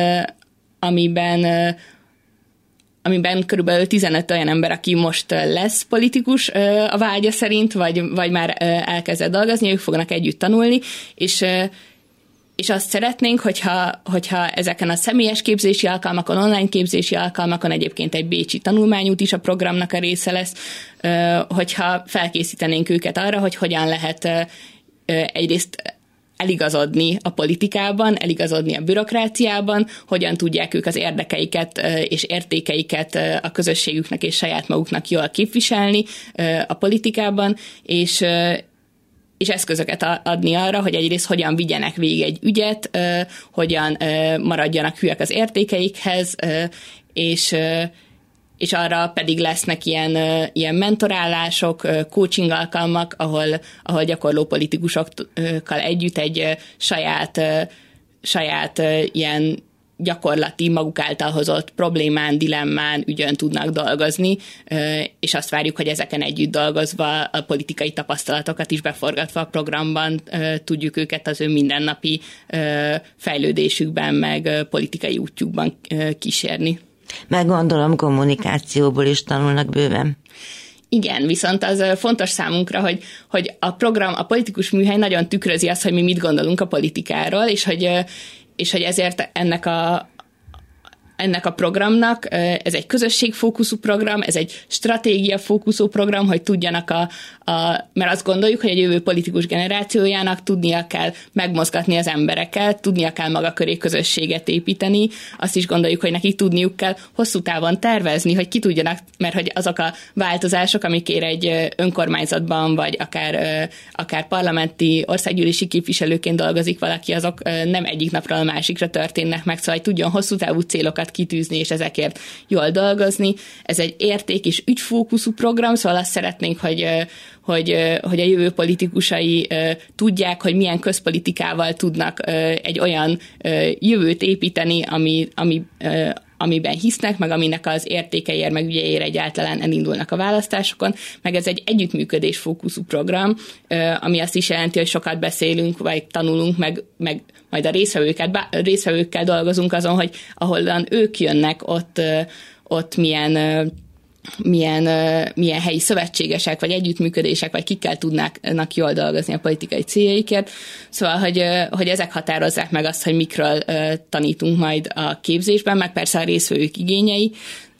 amiben, amiben körülbelül tizenöt olyan ember, aki most lesz politikus a vágya szerint, vagy, vagy már elkezdett dolgozni, ők fognak együtt tanulni, és és azt szeretnénk, hogyha, hogyha ezeken a személyes képzési alkalmakon, online képzési alkalmakon, egyébként egy bécsi tanulmányút is a programnak a része lesz, hogyha felkészítenénk őket arra, hogy hogyan lehet egyrészt eligazodni a politikában, eligazodni a bürokráciában, hogyan tudják ők az érdekeiket és értékeiket a közösségüknek és saját maguknak jól képviselni a politikában, és és eszközöket adni arra, hogy egyrészt hogyan vigyenek végig egy ügyet, hogyan maradjanak hűek az értékeikhez, és, és arra pedig lesznek ilyen, ilyen mentorálások, coaching alkalmak, ahol, ahol gyakorló politikusokkal együtt egy saját, saját ilyen gyakorlati, maguk által hozott problémán, dilemmán, ügyön tudnak dolgozni, és azt várjuk, hogy ezeken együtt dolgozva, a politikai tapasztalatokat is beforgatva a programban tudjuk őket az ő mindennapi fejlődésükben, meg politikai útjukban kísérni. Meg gondolom, kommunikációból is tanulnak bőven. Igen, viszont az fontos számunkra, hogy, hogy a program, a politikus műhely nagyon tükrözi azt, hogy mi mit gondolunk a politikáról, és hogy, és hogy ezért ennek a ennek a programnak, ez egy közösségfókuszú program, ez egy stratégiafókuszú program, hogy tudjanak a, a, mert azt gondoljuk, hogy egy jövő politikus generációjának tudnia kell megmozgatni az embereket, tudnia kell maga köré közösséget építeni, azt is gondoljuk, hogy nekik tudniuk kell hosszú távon tervezni, hogy ki tudjanak, mert hogy azok a változások, amikért egy önkormányzatban, vagy akár, akár parlamenti országgyűlési képviselőként dolgozik valaki, azok nem egyik napról a másikra történnek meg, szóval hogy tudjon hosszú távú célokat kitűzni, és ezekért jól dolgozni. Ez egy érték- és ügyfókuszú program, szóval azt szeretnénk, hogy, hogy, hogy a jövő politikusai tudják, hogy milyen közpolitikával tudnak egy olyan jövőt építeni, ami, ami, amiben hisznek, meg aminek az értékeiért, meg ügyeiért egyáltalán elindulnak a választásokon, meg ez egy együttműködés fókuszú program, ami azt is jelenti, hogy sokat beszélünk, vagy tanulunk, meg, meg majd a részvevőket, részvevőkkel dolgozunk azon, hogy ahol ők jönnek, ott, ott milyen, milyen, milyen helyi szövetségesek, vagy együttműködések, vagy kikkel tudnának jól dolgozni a politikai céljaikért. Szóval, hogy, hogy ezek határozzák meg azt, hogy mikről tanítunk majd a képzésben, meg persze a részvevők igényei,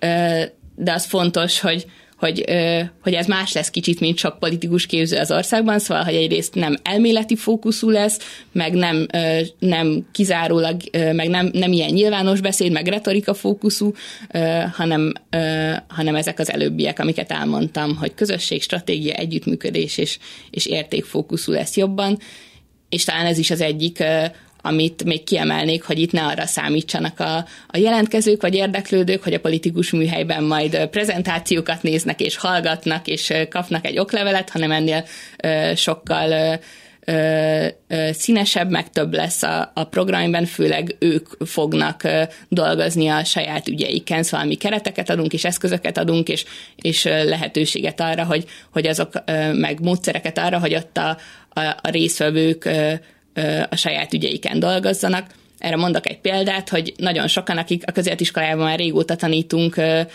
de az fontos, hogy Hogy, hogy ez más lesz kicsit, mint csak politikus képző az országban, szóval, hogy egyrészt nem elméleti fókuszú lesz, meg nem, nem kizárólag, meg nem, nem ilyen nyilvános beszéd, meg retorika fókuszú, hanem, hanem ezek az előbbiek, amiket elmondtam, hogy közösség, stratégia, együttműködés és, és értékfókuszú lesz jobban, és talán ez is az egyik, amit még kiemelnék, hogy itt ne arra számítsanak a, a jelentkezők vagy érdeklődők, hogy a politikus műhelyben majd prezentációkat néznek és hallgatnak, és kapnak egy oklevelet, hanem ennél ö, sokkal ö, ö, ö, színesebb, meg több lesz a, a programban, főleg ők fognak ö, dolgozni a saját ügyeiken, szóval mi kereteket adunk, és eszközöket adunk, és, és lehetőséget arra, hogy, hogy azok, ö, meg módszereket arra, hogy ott a, a, a résztvevők ö, a saját ügyeiken dolgozzanak. Erre mondok egy példát, hogy nagyon sokan, akik a közéletiskolában már régóta tanítunk,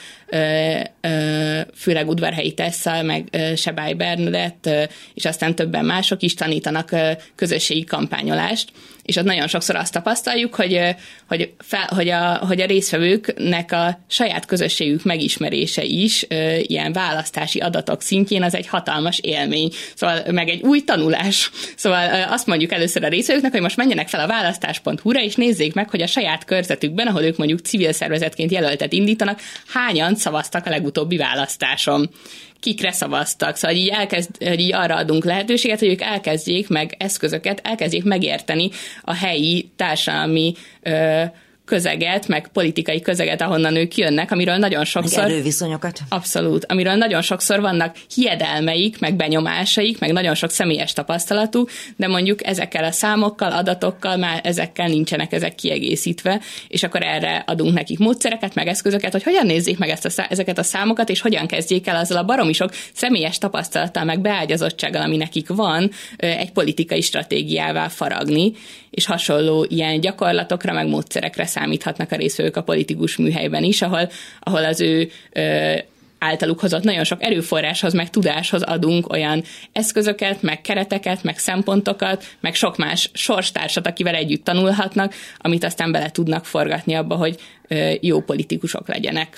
főleg Udvarhelyi Tesszal, meg Sebály Bernadett, és aztán többen mások is tanítanak közösségi kampányolást, és ott nagyon sokszor azt tapasztaljuk, hogy, hogy, fel, hogy, a, hogy a résztvevőknek a saját közösségük megismerése is ilyen választási adatok szintjén az egy hatalmas élmény, szóval meg egy új tanulás. Szóval azt mondjuk először a résztvevőknek, hogy most menjenek fel a választás pont hu-ra, és nézzék meg, hogy a saját körzetükben, ahol ők mondjuk civil szervezetként jelöltet indítanak, hányan szavaztak a legutóbbi választáson. Kikre szavaztak. Szóval így, elkezd, hogy így arra adunk lehetőséget, hogy ők elkezdjék meg eszközöket, elkezdjék megérteni a helyi társadalmi ö, közeget, meg politikai közeget, ahonnan ők jönnek, amiről nagyon sokszor... Meg erőviszonyokat. Abszolút. Amiről nagyon sokszor vannak hiedelmeik, meg benyomásaik, meg nagyon sok személyes tapasztalatú, de mondjuk ezekkel a számokkal, adatokkal már ezekkel nincsenek ezek kiegészítve, és akkor erre adunk nekik módszereket, meg eszközöket, hogy hogyan nézzék meg ezt a szá- ezeket a számokat, és hogyan kezdjék el azzal a baromi sok személyes tapasztalattal, meg beágyazottsággal, ami nekik van, egy politikai stratégiává faragni, és hasonló ilyen gyakorlatokra, meg módszerekre számíthatnak a részvevők a politikus műhelyben is, ahol, ahol az ő ö, általuk hozott nagyon sok erőforráshoz, meg tudáshoz adunk olyan eszközöket, meg kereteket, meg szempontokat, meg sok más sorstársat, akivel együtt tanulhatnak, amit aztán bele tudnak forgatni abba, hogy ö, jó politikusok legyenek.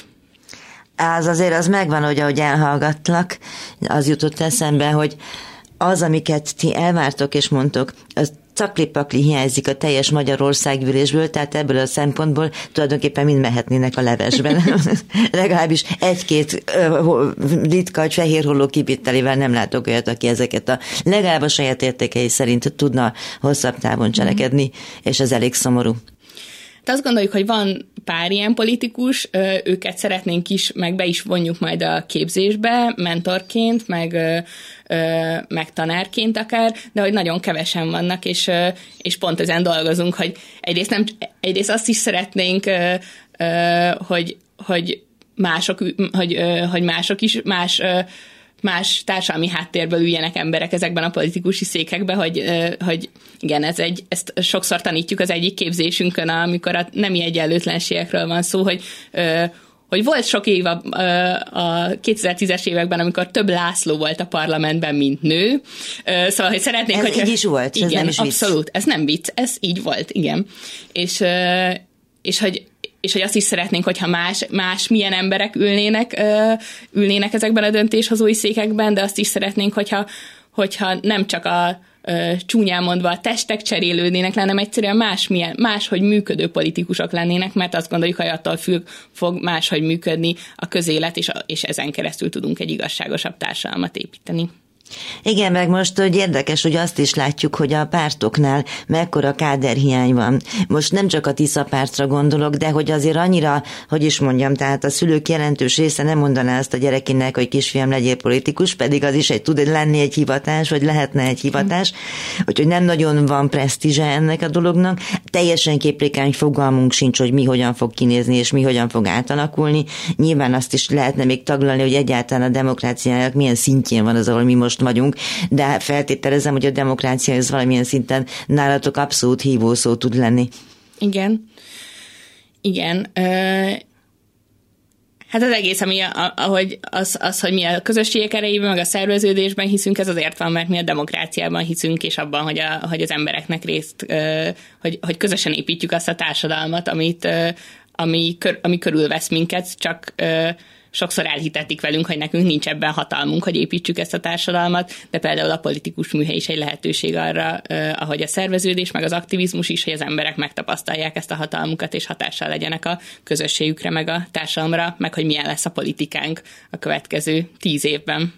Az azért az megvan, hogy ahogy elhallgatlak, az jutott eszembe, hogy az, amiket ti elvártok és mondtok, az caklipakli hiányzik a teljes Magyarországgyűlésből, tehát ebből a szempontból tulajdonképpen mind mehetnének a levesben. Legalábbis egy-két uh, ritka, vagy fehér holló kivittelével nem látok olyat, aki ezeket a legalább a saját értékei szerint tudna hosszabb távon cselekedni, mm. és ez elég szomorú. De azt gondoljuk, hogy van pár ilyen politikus, őket szeretnénk is, meg be is vonjuk majd a képzésbe, mentorként, meg, meg tanárként akár, de hogy nagyon kevesen vannak, és, és pont ezen dolgozunk, hogy egyrészt, nem, egyrészt azt is szeretnénk, hogy, hogy, mások, hogy, hogy mások is, más más társadalmi háttérből üljenek emberek ezekben a politikusi székekben, hogy, hogy igen, ez egy, ezt sokszor tanítjuk az egyik képzésünkön, amikor a nemi egyenlőtlenségekről van szó, hogy, hogy volt sok év a, a kétezer-tízes években, amikor több László volt a parlamentben, mint nő. Szóval, hogy szeretnénk, ez hogy... így is volt, igen, ez nem is vicc. Abszolút, ez nem vicc, ez így volt, igen. És, és hogy és hogy azt is szeretnénk, hogyha más, más milyen emberek ülnének, ülnének ezekben a döntéshozói székekben, de azt is szeretnénk, hogyha, hogyha nem csak a csúnyán mondva a testek cserélődnének, hanem egyszerűen más, milyen, máshogy működő politikusok lennének, mert azt gondoljuk, hogy attól függ, fog máshogy működni a közélet, és, és ezen keresztül tudunk egy igazságosabb társadalmat építeni. Igen, meg most hogy érdekes, hogy azt is látjuk, hogy a pártoknál mekkora káderhiány van. Most nem csak a Tisza pártra gondolok, de hogy azért annyira, hogy is mondjam, tehát a szülők jelentős része nem mondaná azt a gyerekének, hogy kisfiam, legyél politikus, pedig az is egy, tud lenni egy hivatás, vagy lehetne egy hivatás, úgyhogy nem nagyon van presztízse ennek a dolognak. Teljesen képlékeny fogalmunk sincs, hogy mi hogyan fog kinézni, és mi hogyan fog átalakulni. Nyilván azt is lehetne még taglalni, hogy egyáltalán a demokráciának milyen szintjén van az, ahol mi most vagyunk, de feltételezem, hogy a demokrácia ez valamilyen szinten nálatok abszolút hívószó tud lenni. Igen. Igen. Ö- hát az egész, ami a, ahogy az, az, hogy mi a közösségek erejében, meg a szerveződésben hiszünk, ez azért van, mert mi a demokráciában hiszünk, és abban, hogy, a, hogy az embereknek részt, ö- hogy, hogy közösen építjük azt a társadalmat, amit, ö- ami, kör, ami körülvesz minket, csak ö- sokszor elhitetik velünk, hogy nekünk nincs ebben hatalmunk, hogy építsük ezt a társadalmat, de például a politikus műhely is egy lehetőség arra, eh, ahogy a szerveződés, meg az aktivizmus is, hogy az emberek megtapasztalják ezt a hatalmukat, és hatással legyenek a közösségükre, meg a társadalomra, meg hogy milyen lesz a politikánk a következő tíz évben.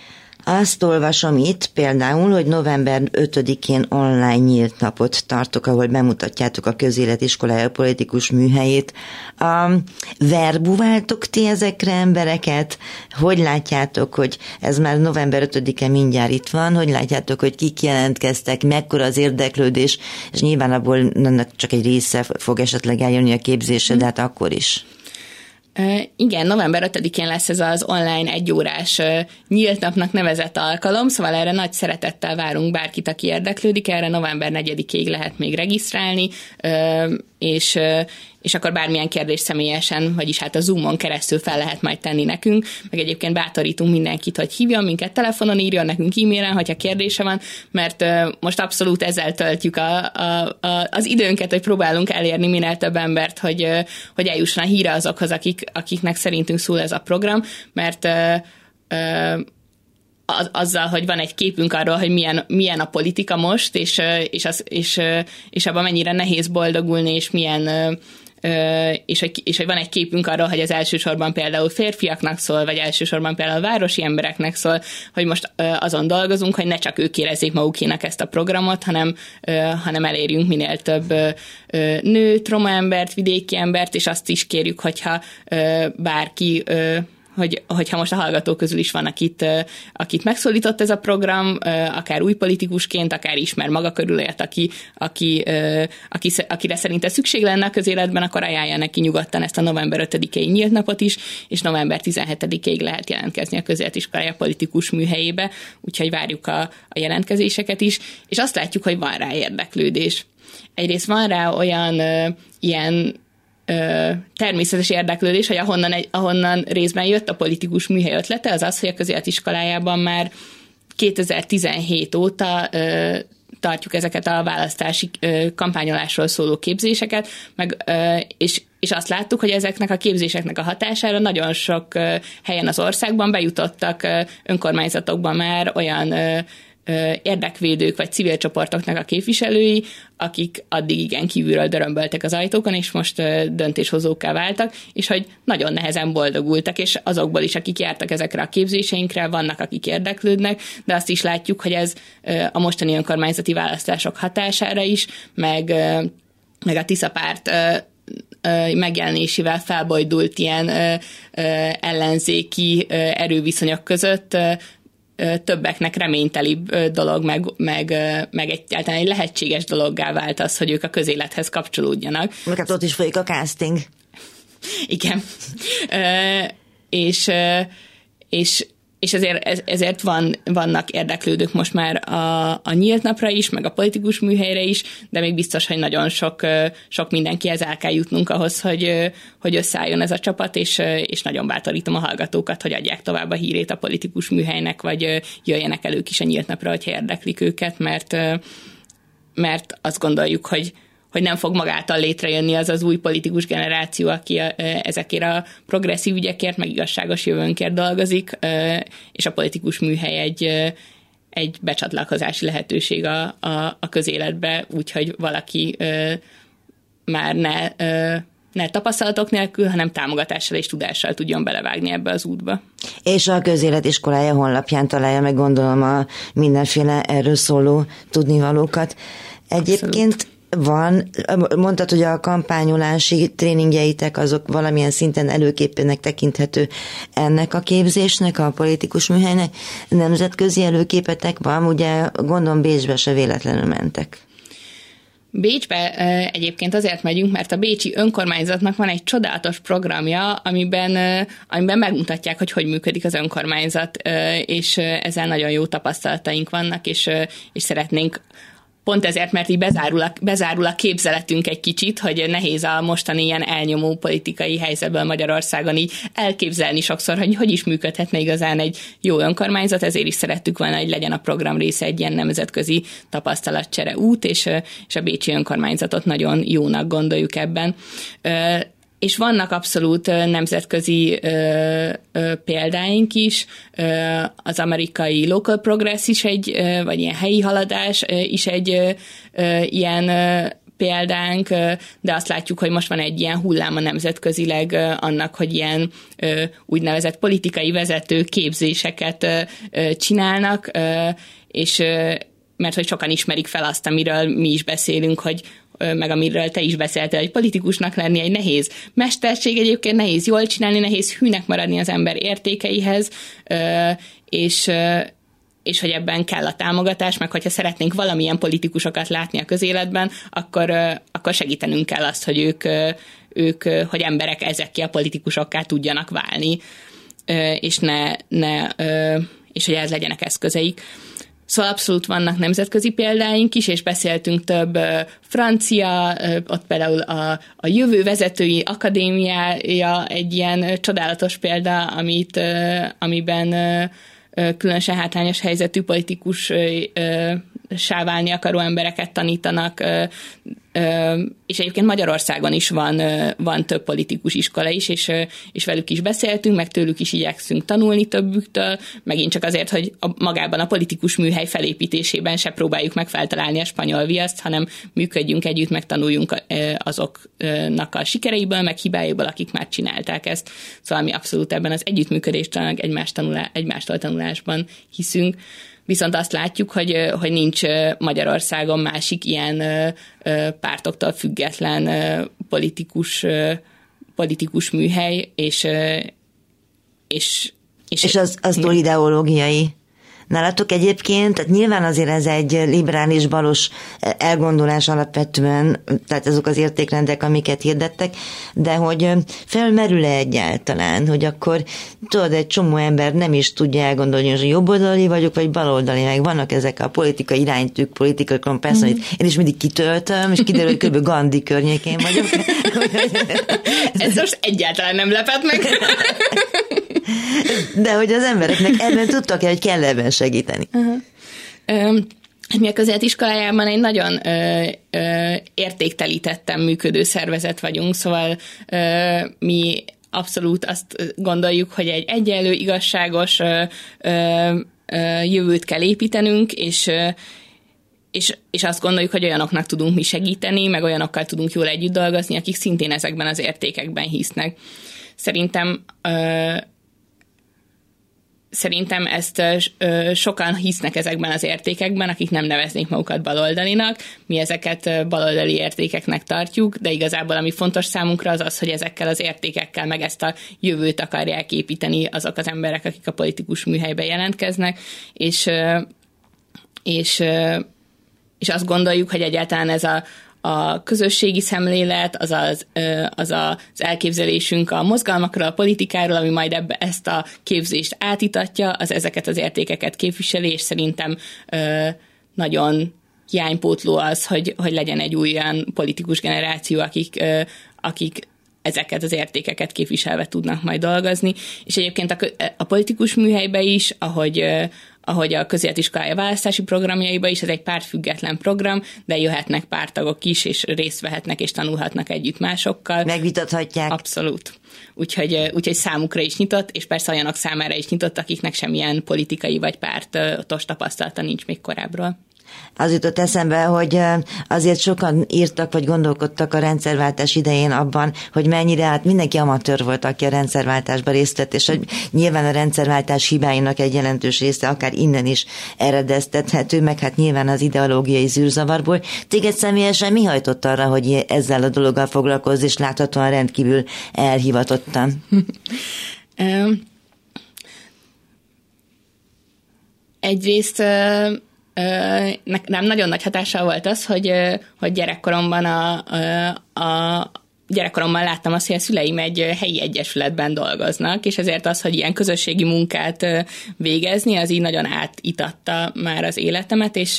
Azt olvasom itt például, hogy november ötödikén online nyílt napot tartok, ahol bemutatjátok a közéletiskolája politikus műhelyét. Um, verbuváltok ti ezekre embereket? Hogy látjátok, hogy ez már november ötödike mindjárt itt van, hogy látjátok, hogy kik jelentkeztek, mekkora az érdeklődés, és nyilván abból csak egy része fog esetleg eljönni a képzésre, de hát akkor is. Uh, igen, november ötödikén lesz ez az online egyórás uh, nyílt napnak nevezett alkalom, szóval erre nagy szeretettel várunk bárkit, aki érdeklődik, erre november negyedikéig lehet még regisztrálni, uh, és, uh, és akkor bármilyen kérdés személyesen, vagyis hát a Zoomon keresztül fel lehet majd tenni nekünk, meg egyébként bátorítunk mindenkit, hogy hívjon minket telefonon, írjon nekünk e-mailen, hogyha kérdése van, mert uh, most abszolút ezzel töltjük a, a, a, az időnket, hogy próbálunk elérni minél több embert, hogy, uh, hogy eljusson a híre azokhoz, akik, akiknek szerintünk szól ez a program, mert uh, uh, az, azzal, hogy van egy képünk arról, hogy milyen, milyen a politika most, és, és, az, és, és abban mennyire nehéz boldogulni, és milyen és hogy, és hogy van egy képünk arról, hogy ez elsősorban például férfiaknak szól, vagy elsősorban például városi embereknek szól, hogy most azon dolgozunk, hogy ne csak ők érezzék magukénak ezt a programot, hanem, hanem elérjünk minél több nőt, roma embert, vidéki embert, és azt is kérjük, hogyha bárki hogy, hogyha most a hallgatók közül is van, akit, akit megszólított ez a program, akár új politikusként, akár ismer maga körül élt, aki, aki, aki, akire szerinte szükség lenne a közéletben, akkor ajánlja neki nyugodtan ezt a november ötödikei nyílt napot is, és november tizenhetedikéig lehet jelentkezni a közéletiskolája politikus műhelyébe, úgyhogy várjuk a, a jelentkezéseket is, és azt látjuk, hogy van rá érdeklődés. Egyrészt van rá olyan ö, ilyen természetes érdeklődés, hogy ahonnan, egy, ahonnan részben jött a politikus műhely ötlete, az az, hogy a közéletiskolájában már kétezer-tizenhét óta ö, tartjuk ezeket a választási ö, kampányolásról szóló képzéseket, meg, ö, és, és azt láttuk, hogy ezeknek a képzéseknek a hatására nagyon sok ö, helyen az országban bejutottak ö, önkormányzatokban már olyan ö, érdekvédők vagy civil csoportoknak a képviselői, akik addig igen kívülről dörömböltek az ajtókon, és most döntéshozókká váltak, és hogy nagyon nehezen boldogultak, és azokból is, akik jártak ezekre a képzéseinkre, vannak, akik érdeklődnek, de azt is látjuk, hogy ez a mostani önkormányzati választások hatására is, meg, meg a Tisza párt megjelenésével felbojdult ilyen ellenzéki erőviszonyok között többeknek reménytelibb dolog, meg, meg, meg egyáltalán egy lehetséges dologgá vált az, hogy ők a közélethez kapcsolódjanak. Meg hát ott is folyik a casting. Igen. és, és, és ezért, ezért van, vannak érdeklődők most már a, a nyílt napra is, meg a politikus műhelyre is, de még biztos, hogy nagyon sok, sok mindenkihez el kell jutnunk ahhoz, hogy, hogy összeálljon ez a csapat, és, és nagyon bátorítom a hallgatókat, hogy adják tovább a hírét a politikus műhelynek, vagy jöjjenek elők is a nyílt napra, hogyha érdeklik őket, mert, mert azt gondoljuk, hogy hogy nem fog magától létrejönni az az új politikus generáció, aki a, ezekért a progresszív ügyekért, meg igazságos jövőnkért dolgozik, és a politikus műhely egy, egy becsatlakozási lehetőség a, a, a közéletbe, úgyhogy valaki már ne, ne tapasztalatok nélkül, hanem támogatással és tudással tudjon belevágni ebbe az útba. És a Közélet Iskolája honlapján találja meg, gondolom, a mindenféle erről szóló tudnivalókat. Egyébként Abszolút. Van, mondtad, hogy a kampányolási tréningjeitek azok valamilyen szinten előképpének tekinthető ennek a képzésnek, a politikus műhelynek. Nemzetközi előképetek van, ugye gondolom Bécsbe se véletlenül mentek. Bécsbe egyébként azért megyünk, mert a bécsi önkormányzatnak van egy csodálatos programja, amiben, amiben megmutatják, hogy hogy működik az önkormányzat, és ezzel nagyon jó tapasztalataink vannak, és, és szeretnénk pont ezért, mert így bezárul a, bezárul a képzeletünk egy kicsit, hogy nehéz a mostani ilyen elnyomó politikai helyzetből Magyarországon így elképzelni sokszor, hogy hogy is működhetne igazán egy jó önkormányzat, ezért is szerettük volna, hogy legyen a program része egy ilyen nemzetközi tapasztalatcsere út, és, és a bécsi önkormányzatot nagyon jónak gondoljuk ebben. És vannak abszolút nemzetközi ö, ö, példáink is, ö, az amerikai Local Progress is egy, ö, vagy ilyen helyi haladás ö, is egy ö, ö, ilyen ö, példánk, ö, de azt látjuk, hogy most van egy ilyen hulláma nemzetközileg ö, annak, hogy ilyen ö, úgynevezett politikai vezető képzéseket ö, ö, csinálnak, ö, és ö, mert hogy sokan ismerik fel azt, amiről mi is beszélünk, hogy meg amiről te is beszéltél, hogy politikusnak lenni egy nehéz mesterség, egyébként nehéz jól csinálni, nehéz hűnek maradni az ember értékeihez, és, és hogy ebben kell a támogatás, meg hogyha szeretnénk valamilyen politikusokat látni a közéletben, akkor, akkor segítenünk kell azt, hogy ők, ők, hogy emberek ezekkel a politikusokká tudjanak válni, és, ne, ne, és hogy ez legyenek eszközeik. Szóval abszolút vannak nemzetközi példáink is, és beszéltünk több uh, francia, uh, ott például a, a Jövő Vezetői Akadémiája egy ilyen uh, csodálatos példa, amit, uh, amiben uh, uh, különösen hátrányos helyzetű politikus uh, uh, sáválni akaró embereket tanítanak, uh, uh, és egyébként Magyarországon is van, uh, van több politikus iskola is, és, uh, és velük is beszéltünk, meg tőlük is igyekszünk tanulni többüktől, megint csak azért, hogy a, magában a politikus műhely felépítésében se próbáljuk meg feltalálni a spanyol viaszt, hanem működjünk együtt, meg tanuljunk uh, azoknak a sikereiből, meg hibáiból, akik már csinálták ezt. Szóval mi abszolút ebben az együttműködéstől, egymás tanulá, egymástól tanulásban hiszünk. Viszont azt látjuk, hogy, hogy nincs Magyarországon másik ilyen pártoktól független politikus, politikus műhely, és, és, és, és az, az túl ideológiai. Nálatok egyébként, tehát nyilván azért ez egy liberális balos elgondolás alapvetően, tehát azok az értékrendek, amiket hirdettek, de hogy felmerül-e egyáltalán, hogy akkor tudod, egy csomó ember nem is tudja elgondolni, hogy jobboldali vagyok, vagy baloldali, meg vannak ezek a politikai iránytűk, politikai kompassz, mm-hmm. én is mindig kitöltöm, és kiderül, hogy kb. Gandhi környékén vagyok. Ez most egyáltalán nem lepett meg. De hogy az embereknek ebben tudtak-e, hogy kell ebben segíteni? Uh-huh. Um, mi a Közélet Iskolájában egy nagyon ö, ö, értéktelítetten működő szervezet vagyunk, szóval ö, mi abszolút azt gondoljuk, hogy egy egyenlő, igazságos ö, ö, ö, jövőt kell építenünk, és ö, És, és azt gondoljuk, hogy olyanoknak tudunk mi segíteni, meg olyanokkal tudunk jól együtt dolgozni, akik szintén ezekben az értékekben hisznek. Szerintem ö, Szerintem ezt ö, sokan hisznek ezekben az értékekben, akik nem neveznék magukat baloldalinak. Mi ezeket baloldali értékeknek tartjuk, de igazából ami fontos számunkra az az, hogy ezekkel az értékekkel meg ezt a jövőt akarják építeni azok az emberek, akik a politikus műhelyben jelentkeznek, és, és, és azt gondoljuk, hogy egyáltalán ez a a közösségi szemlélet, az az, az az elképzelésünk a mozgalmakról, a politikáról, ami majd ebbe ezt a képzést átítatja, az ezeket az értékeket képviseli, és szerintem nagyon hiánypótló az, hogy, hogy legyen egy olyan politikus generáció, akik, akik ezeket az értékeket képviselve tudnak majd dolgozni. És egyébként a, a politikus műhelybe is, ahogy, ahogy a közéletiskolája választási programjaiba is, ez egy pártfüggetlen program, de jöhetnek párttagok is, és részt vehetnek, és tanulhatnak együtt másokkal. Megvitathatják. Abszolút. Úgyhogy, úgyhogy számukra is nyitott, és persze olyanok számára is nyitott, akiknek semmilyen politikai vagy pártos tapasztalata nincs még korábbról. Az jutott eszembe, hogy azért sokan írtak, vagy gondolkodtak a rendszerváltás idején abban, hogy mennyire, hát mindenki amatőr volt, aki a rendszerváltásban részt vett, és hogy nyilván a rendszerváltás hibáinak egy jelentős része akár innen is eredeztethető, meg hát nyilván az ideológiai zűrzavarból. Téged személyesen mi hajtott arra, hogy ezzel a dologgal foglalkozz, és láthatóan rendkívül elhivatottan? Egyrészt nem nagyon nagy hatással volt az, hogy, hogy gyerekkoromban a, a, a gyerekkoromban láttam azt, hogy a szüleim egy helyi egyesületben dolgoznak, és ezért az, hogy ilyen közösségi munkát végezni, az így nagyon átitatta már az életemet, és,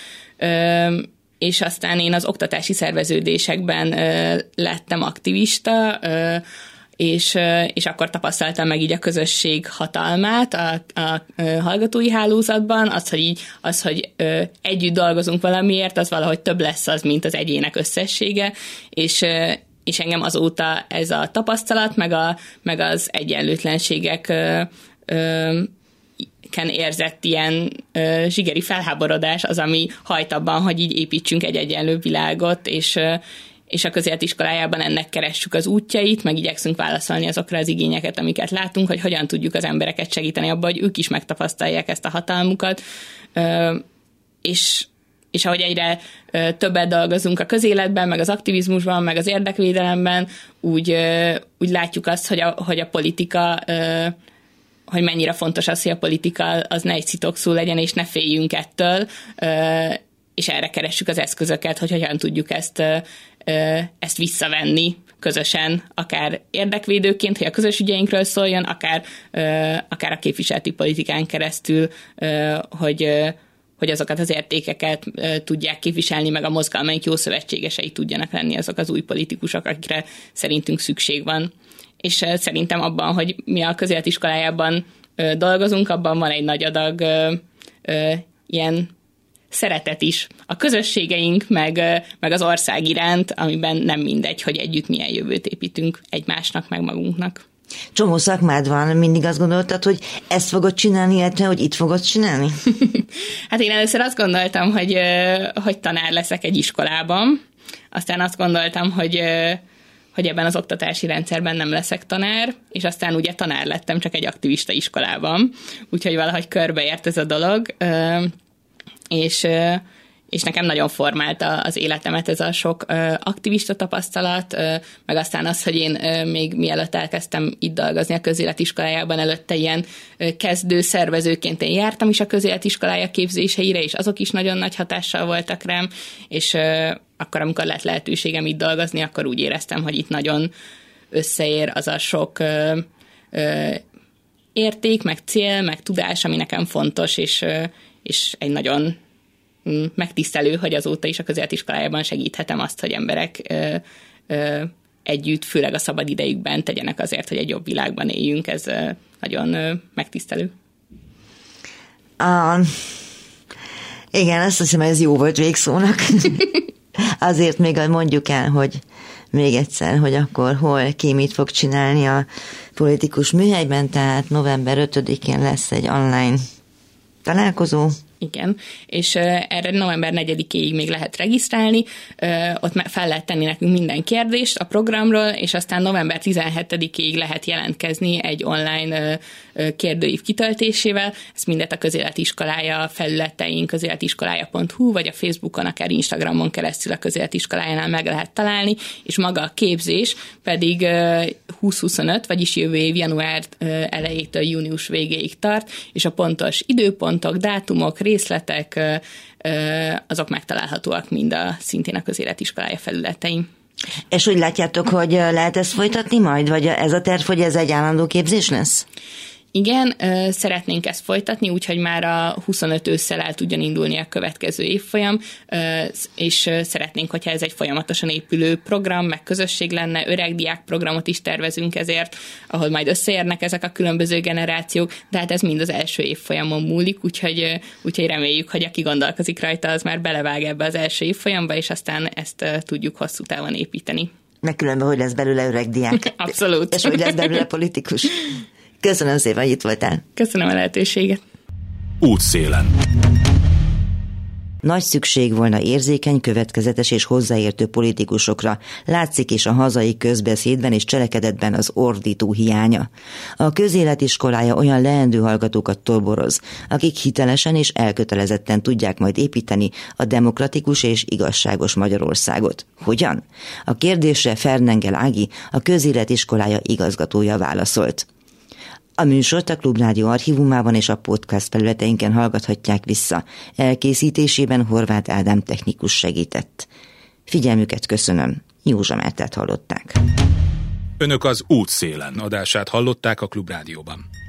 és aztán én az oktatási szerveződésekben lettem aktivista, És, és akkor tapasztaltam meg így a közösség hatalmát a, a, a hallgatói hálózatban, az, hogy, így, az, hogy ö, együtt dolgozunk valamiért, az valahogy több lesz az, mint az egyének összessége, és, ö, és engem azóta ez a tapasztalat, meg, a, meg az egyenlőtlenségek ö, ö, ken érzett ilyen ö, zsigeri felháborodás az, ami hajt abban, hogy így építsünk egy egyenlő világot, és ö, és a közéletiskolájában ennek keressük az útjait, meg igyekszünk válaszolni azokra az igényeket, amiket látunk, hogy hogyan tudjuk az embereket segíteni abban, hogy ők is megtapasztalják ezt a hatalmukat, és, és ahogy egyre többet dolgozunk a közéletben, meg az aktivizmusban, meg az érdekvédelemben, úgy, úgy látjuk azt, hogy a, hogy a politika, hogy mennyire fontos az, hogy a politika az ne egy szitokszó legyen, és ne féljünk ettől, és erre keressük az eszközöket, hogy hogyan tudjuk ezt, ezt visszavenni közösen, akár érdekvédőként, hogy a közös ügyeinkről szóljon, akár, akár a képviseleti politikán keresztül, hogy, hogy azokat az értékeket tudják képviselni, meg a mozgalmaink jó szövetségesei tudjanak lenni azok az új politikusok, akikre szerintünk szükség van. És szerintem abban, hogy mi a közéletiskolájában dolgozunk, abban van egy nagy adag ilyen szeretet is a közösségeink, meg, meg az ország iránt, amiben nem mindegy, hogy együtt milyen jövőt építünk egymásnak, meg magunknak. Csomó szakmád van, mindig azt gondoltad, hogy ezt fogod csinálni, illetve, hogy itt fogod csinálni? Hát én először azt gondoltam, hogy, hogy tanár leszek egy iskolában, aztán azt gondoltam, hogy, hogy ebben az oktatási rendszerben nem leszek tanár, és aztán ugye tanár lettem, csak egy aktivista iskolában, úgyhogy valahogy körbeért ez a dolog, és, és nekem nagyon formálta az életemet ez a sok aktivista tapasztalat, meg aztán az, hogy én még mielőtt elkezdtem itt dolgozni a közéletiskolájában, előtte ilyen kezdő szervezőként én jártam is a közéletiskolája képzéseire, és azok is nagyon nagy hatással voltak rám, és akkor, amikor lett lehetőségem itt dolgozni, akkor úgy éreztem, hogy itt nagyon összeér az a sok érték, meg cél, meg tudás, ami nekem fontos, és és egy nagyon megtisztelő, hogy azóta is a közéletiskolájában segíthetem azt, hogy emberek ö, ö, együtt, főleg a szabad idejükben tegyenek azért, hogy egy jobb világban éljünk. Ez ö, nagyon ö, megtisztelő. Ah, igen, azt hiszem, ez jó volt végszónak. Azért még mondjuk el, hogy még egyszer, hogy akkor hol, ki mit fog csinálni a politikus műhelyben, tehát november ötödikén lesz egy online találkozó. Igen, és uh, erre november negyedikéig még lehet regisztrálni, uh, ott fel lehet tenni nekünk minden kérdést a programról, és aztán november tizenhetedikéig lehet jelentkezni egy online uh, kérdőív kitöltésével. Ezt mindet a közéletiskolája felületein, közéletiskolája pont hu, vagy a Facebookon, akár Instagramon keresztül a közéletiskolájánál meg lehet találni, és maga a képzés pedig uh, húsz-huszonöt, vagyis jövő év január uh, elejétől június végéig tart, és a pontos időpontok, dátumok, részletek, azok megtalálhatóak mind a szintén a közéletiskolája felületein. És hogy látjátok, hogy lehet ezt folytatni majd, vagy ez a terv, hogy ez egy állandó képzés lesz? Igen, szeretnénk ezt folytatni, úgyhogy már a huszonöt ősszel el tudjon indulni a következő évfolyam, és szeretnénk, hogyha ez egy folyamatosan épülő program, meg közösség lenne, öregdiák programot is tervezünk ezért, ahol majd összeérnek ezek a különböző generációk, de hát ez mind az első évfolyamon múlik, úgyhogy, úgyhogy reméljük, hogy aki gondolkozik rajta, az már belevág ebbe az első évfolyamba, és aztán ezt tudjuk hosszú távon építeni. Meg különben, hogy lesz belőle öregdiák. Abszolút. És hogy lesz belőle politikus. Köszönöm szépen, hogy itt voltál. Köszönöm a lehetőséget. Útszélen. Nagy szükség volna érzékeny, következetes és hozzáértő politikusokra. Látszik is a hazai közbeszédben és cselekedetben az ordító hiánya. A közéletiskolája olyan leendő hallgatókat toboroz, akik hitelesen és elkötelezetten tudják majd építeni a demokratikus és igazságos Magyarországot. Hogyan? A kérdésre Fernengel Ági, a közéletiskolája igazgatója válaszolt. A műsort a Klubrádió archívumában és a podcast felületeinken hallgathatják vissza. Elkészítésében Horváth Ádám technikus segített. Figyelmüket köszönöm. Józsa Mártát hallották. Önök az Útszélen adását hallották a Klubrádióban.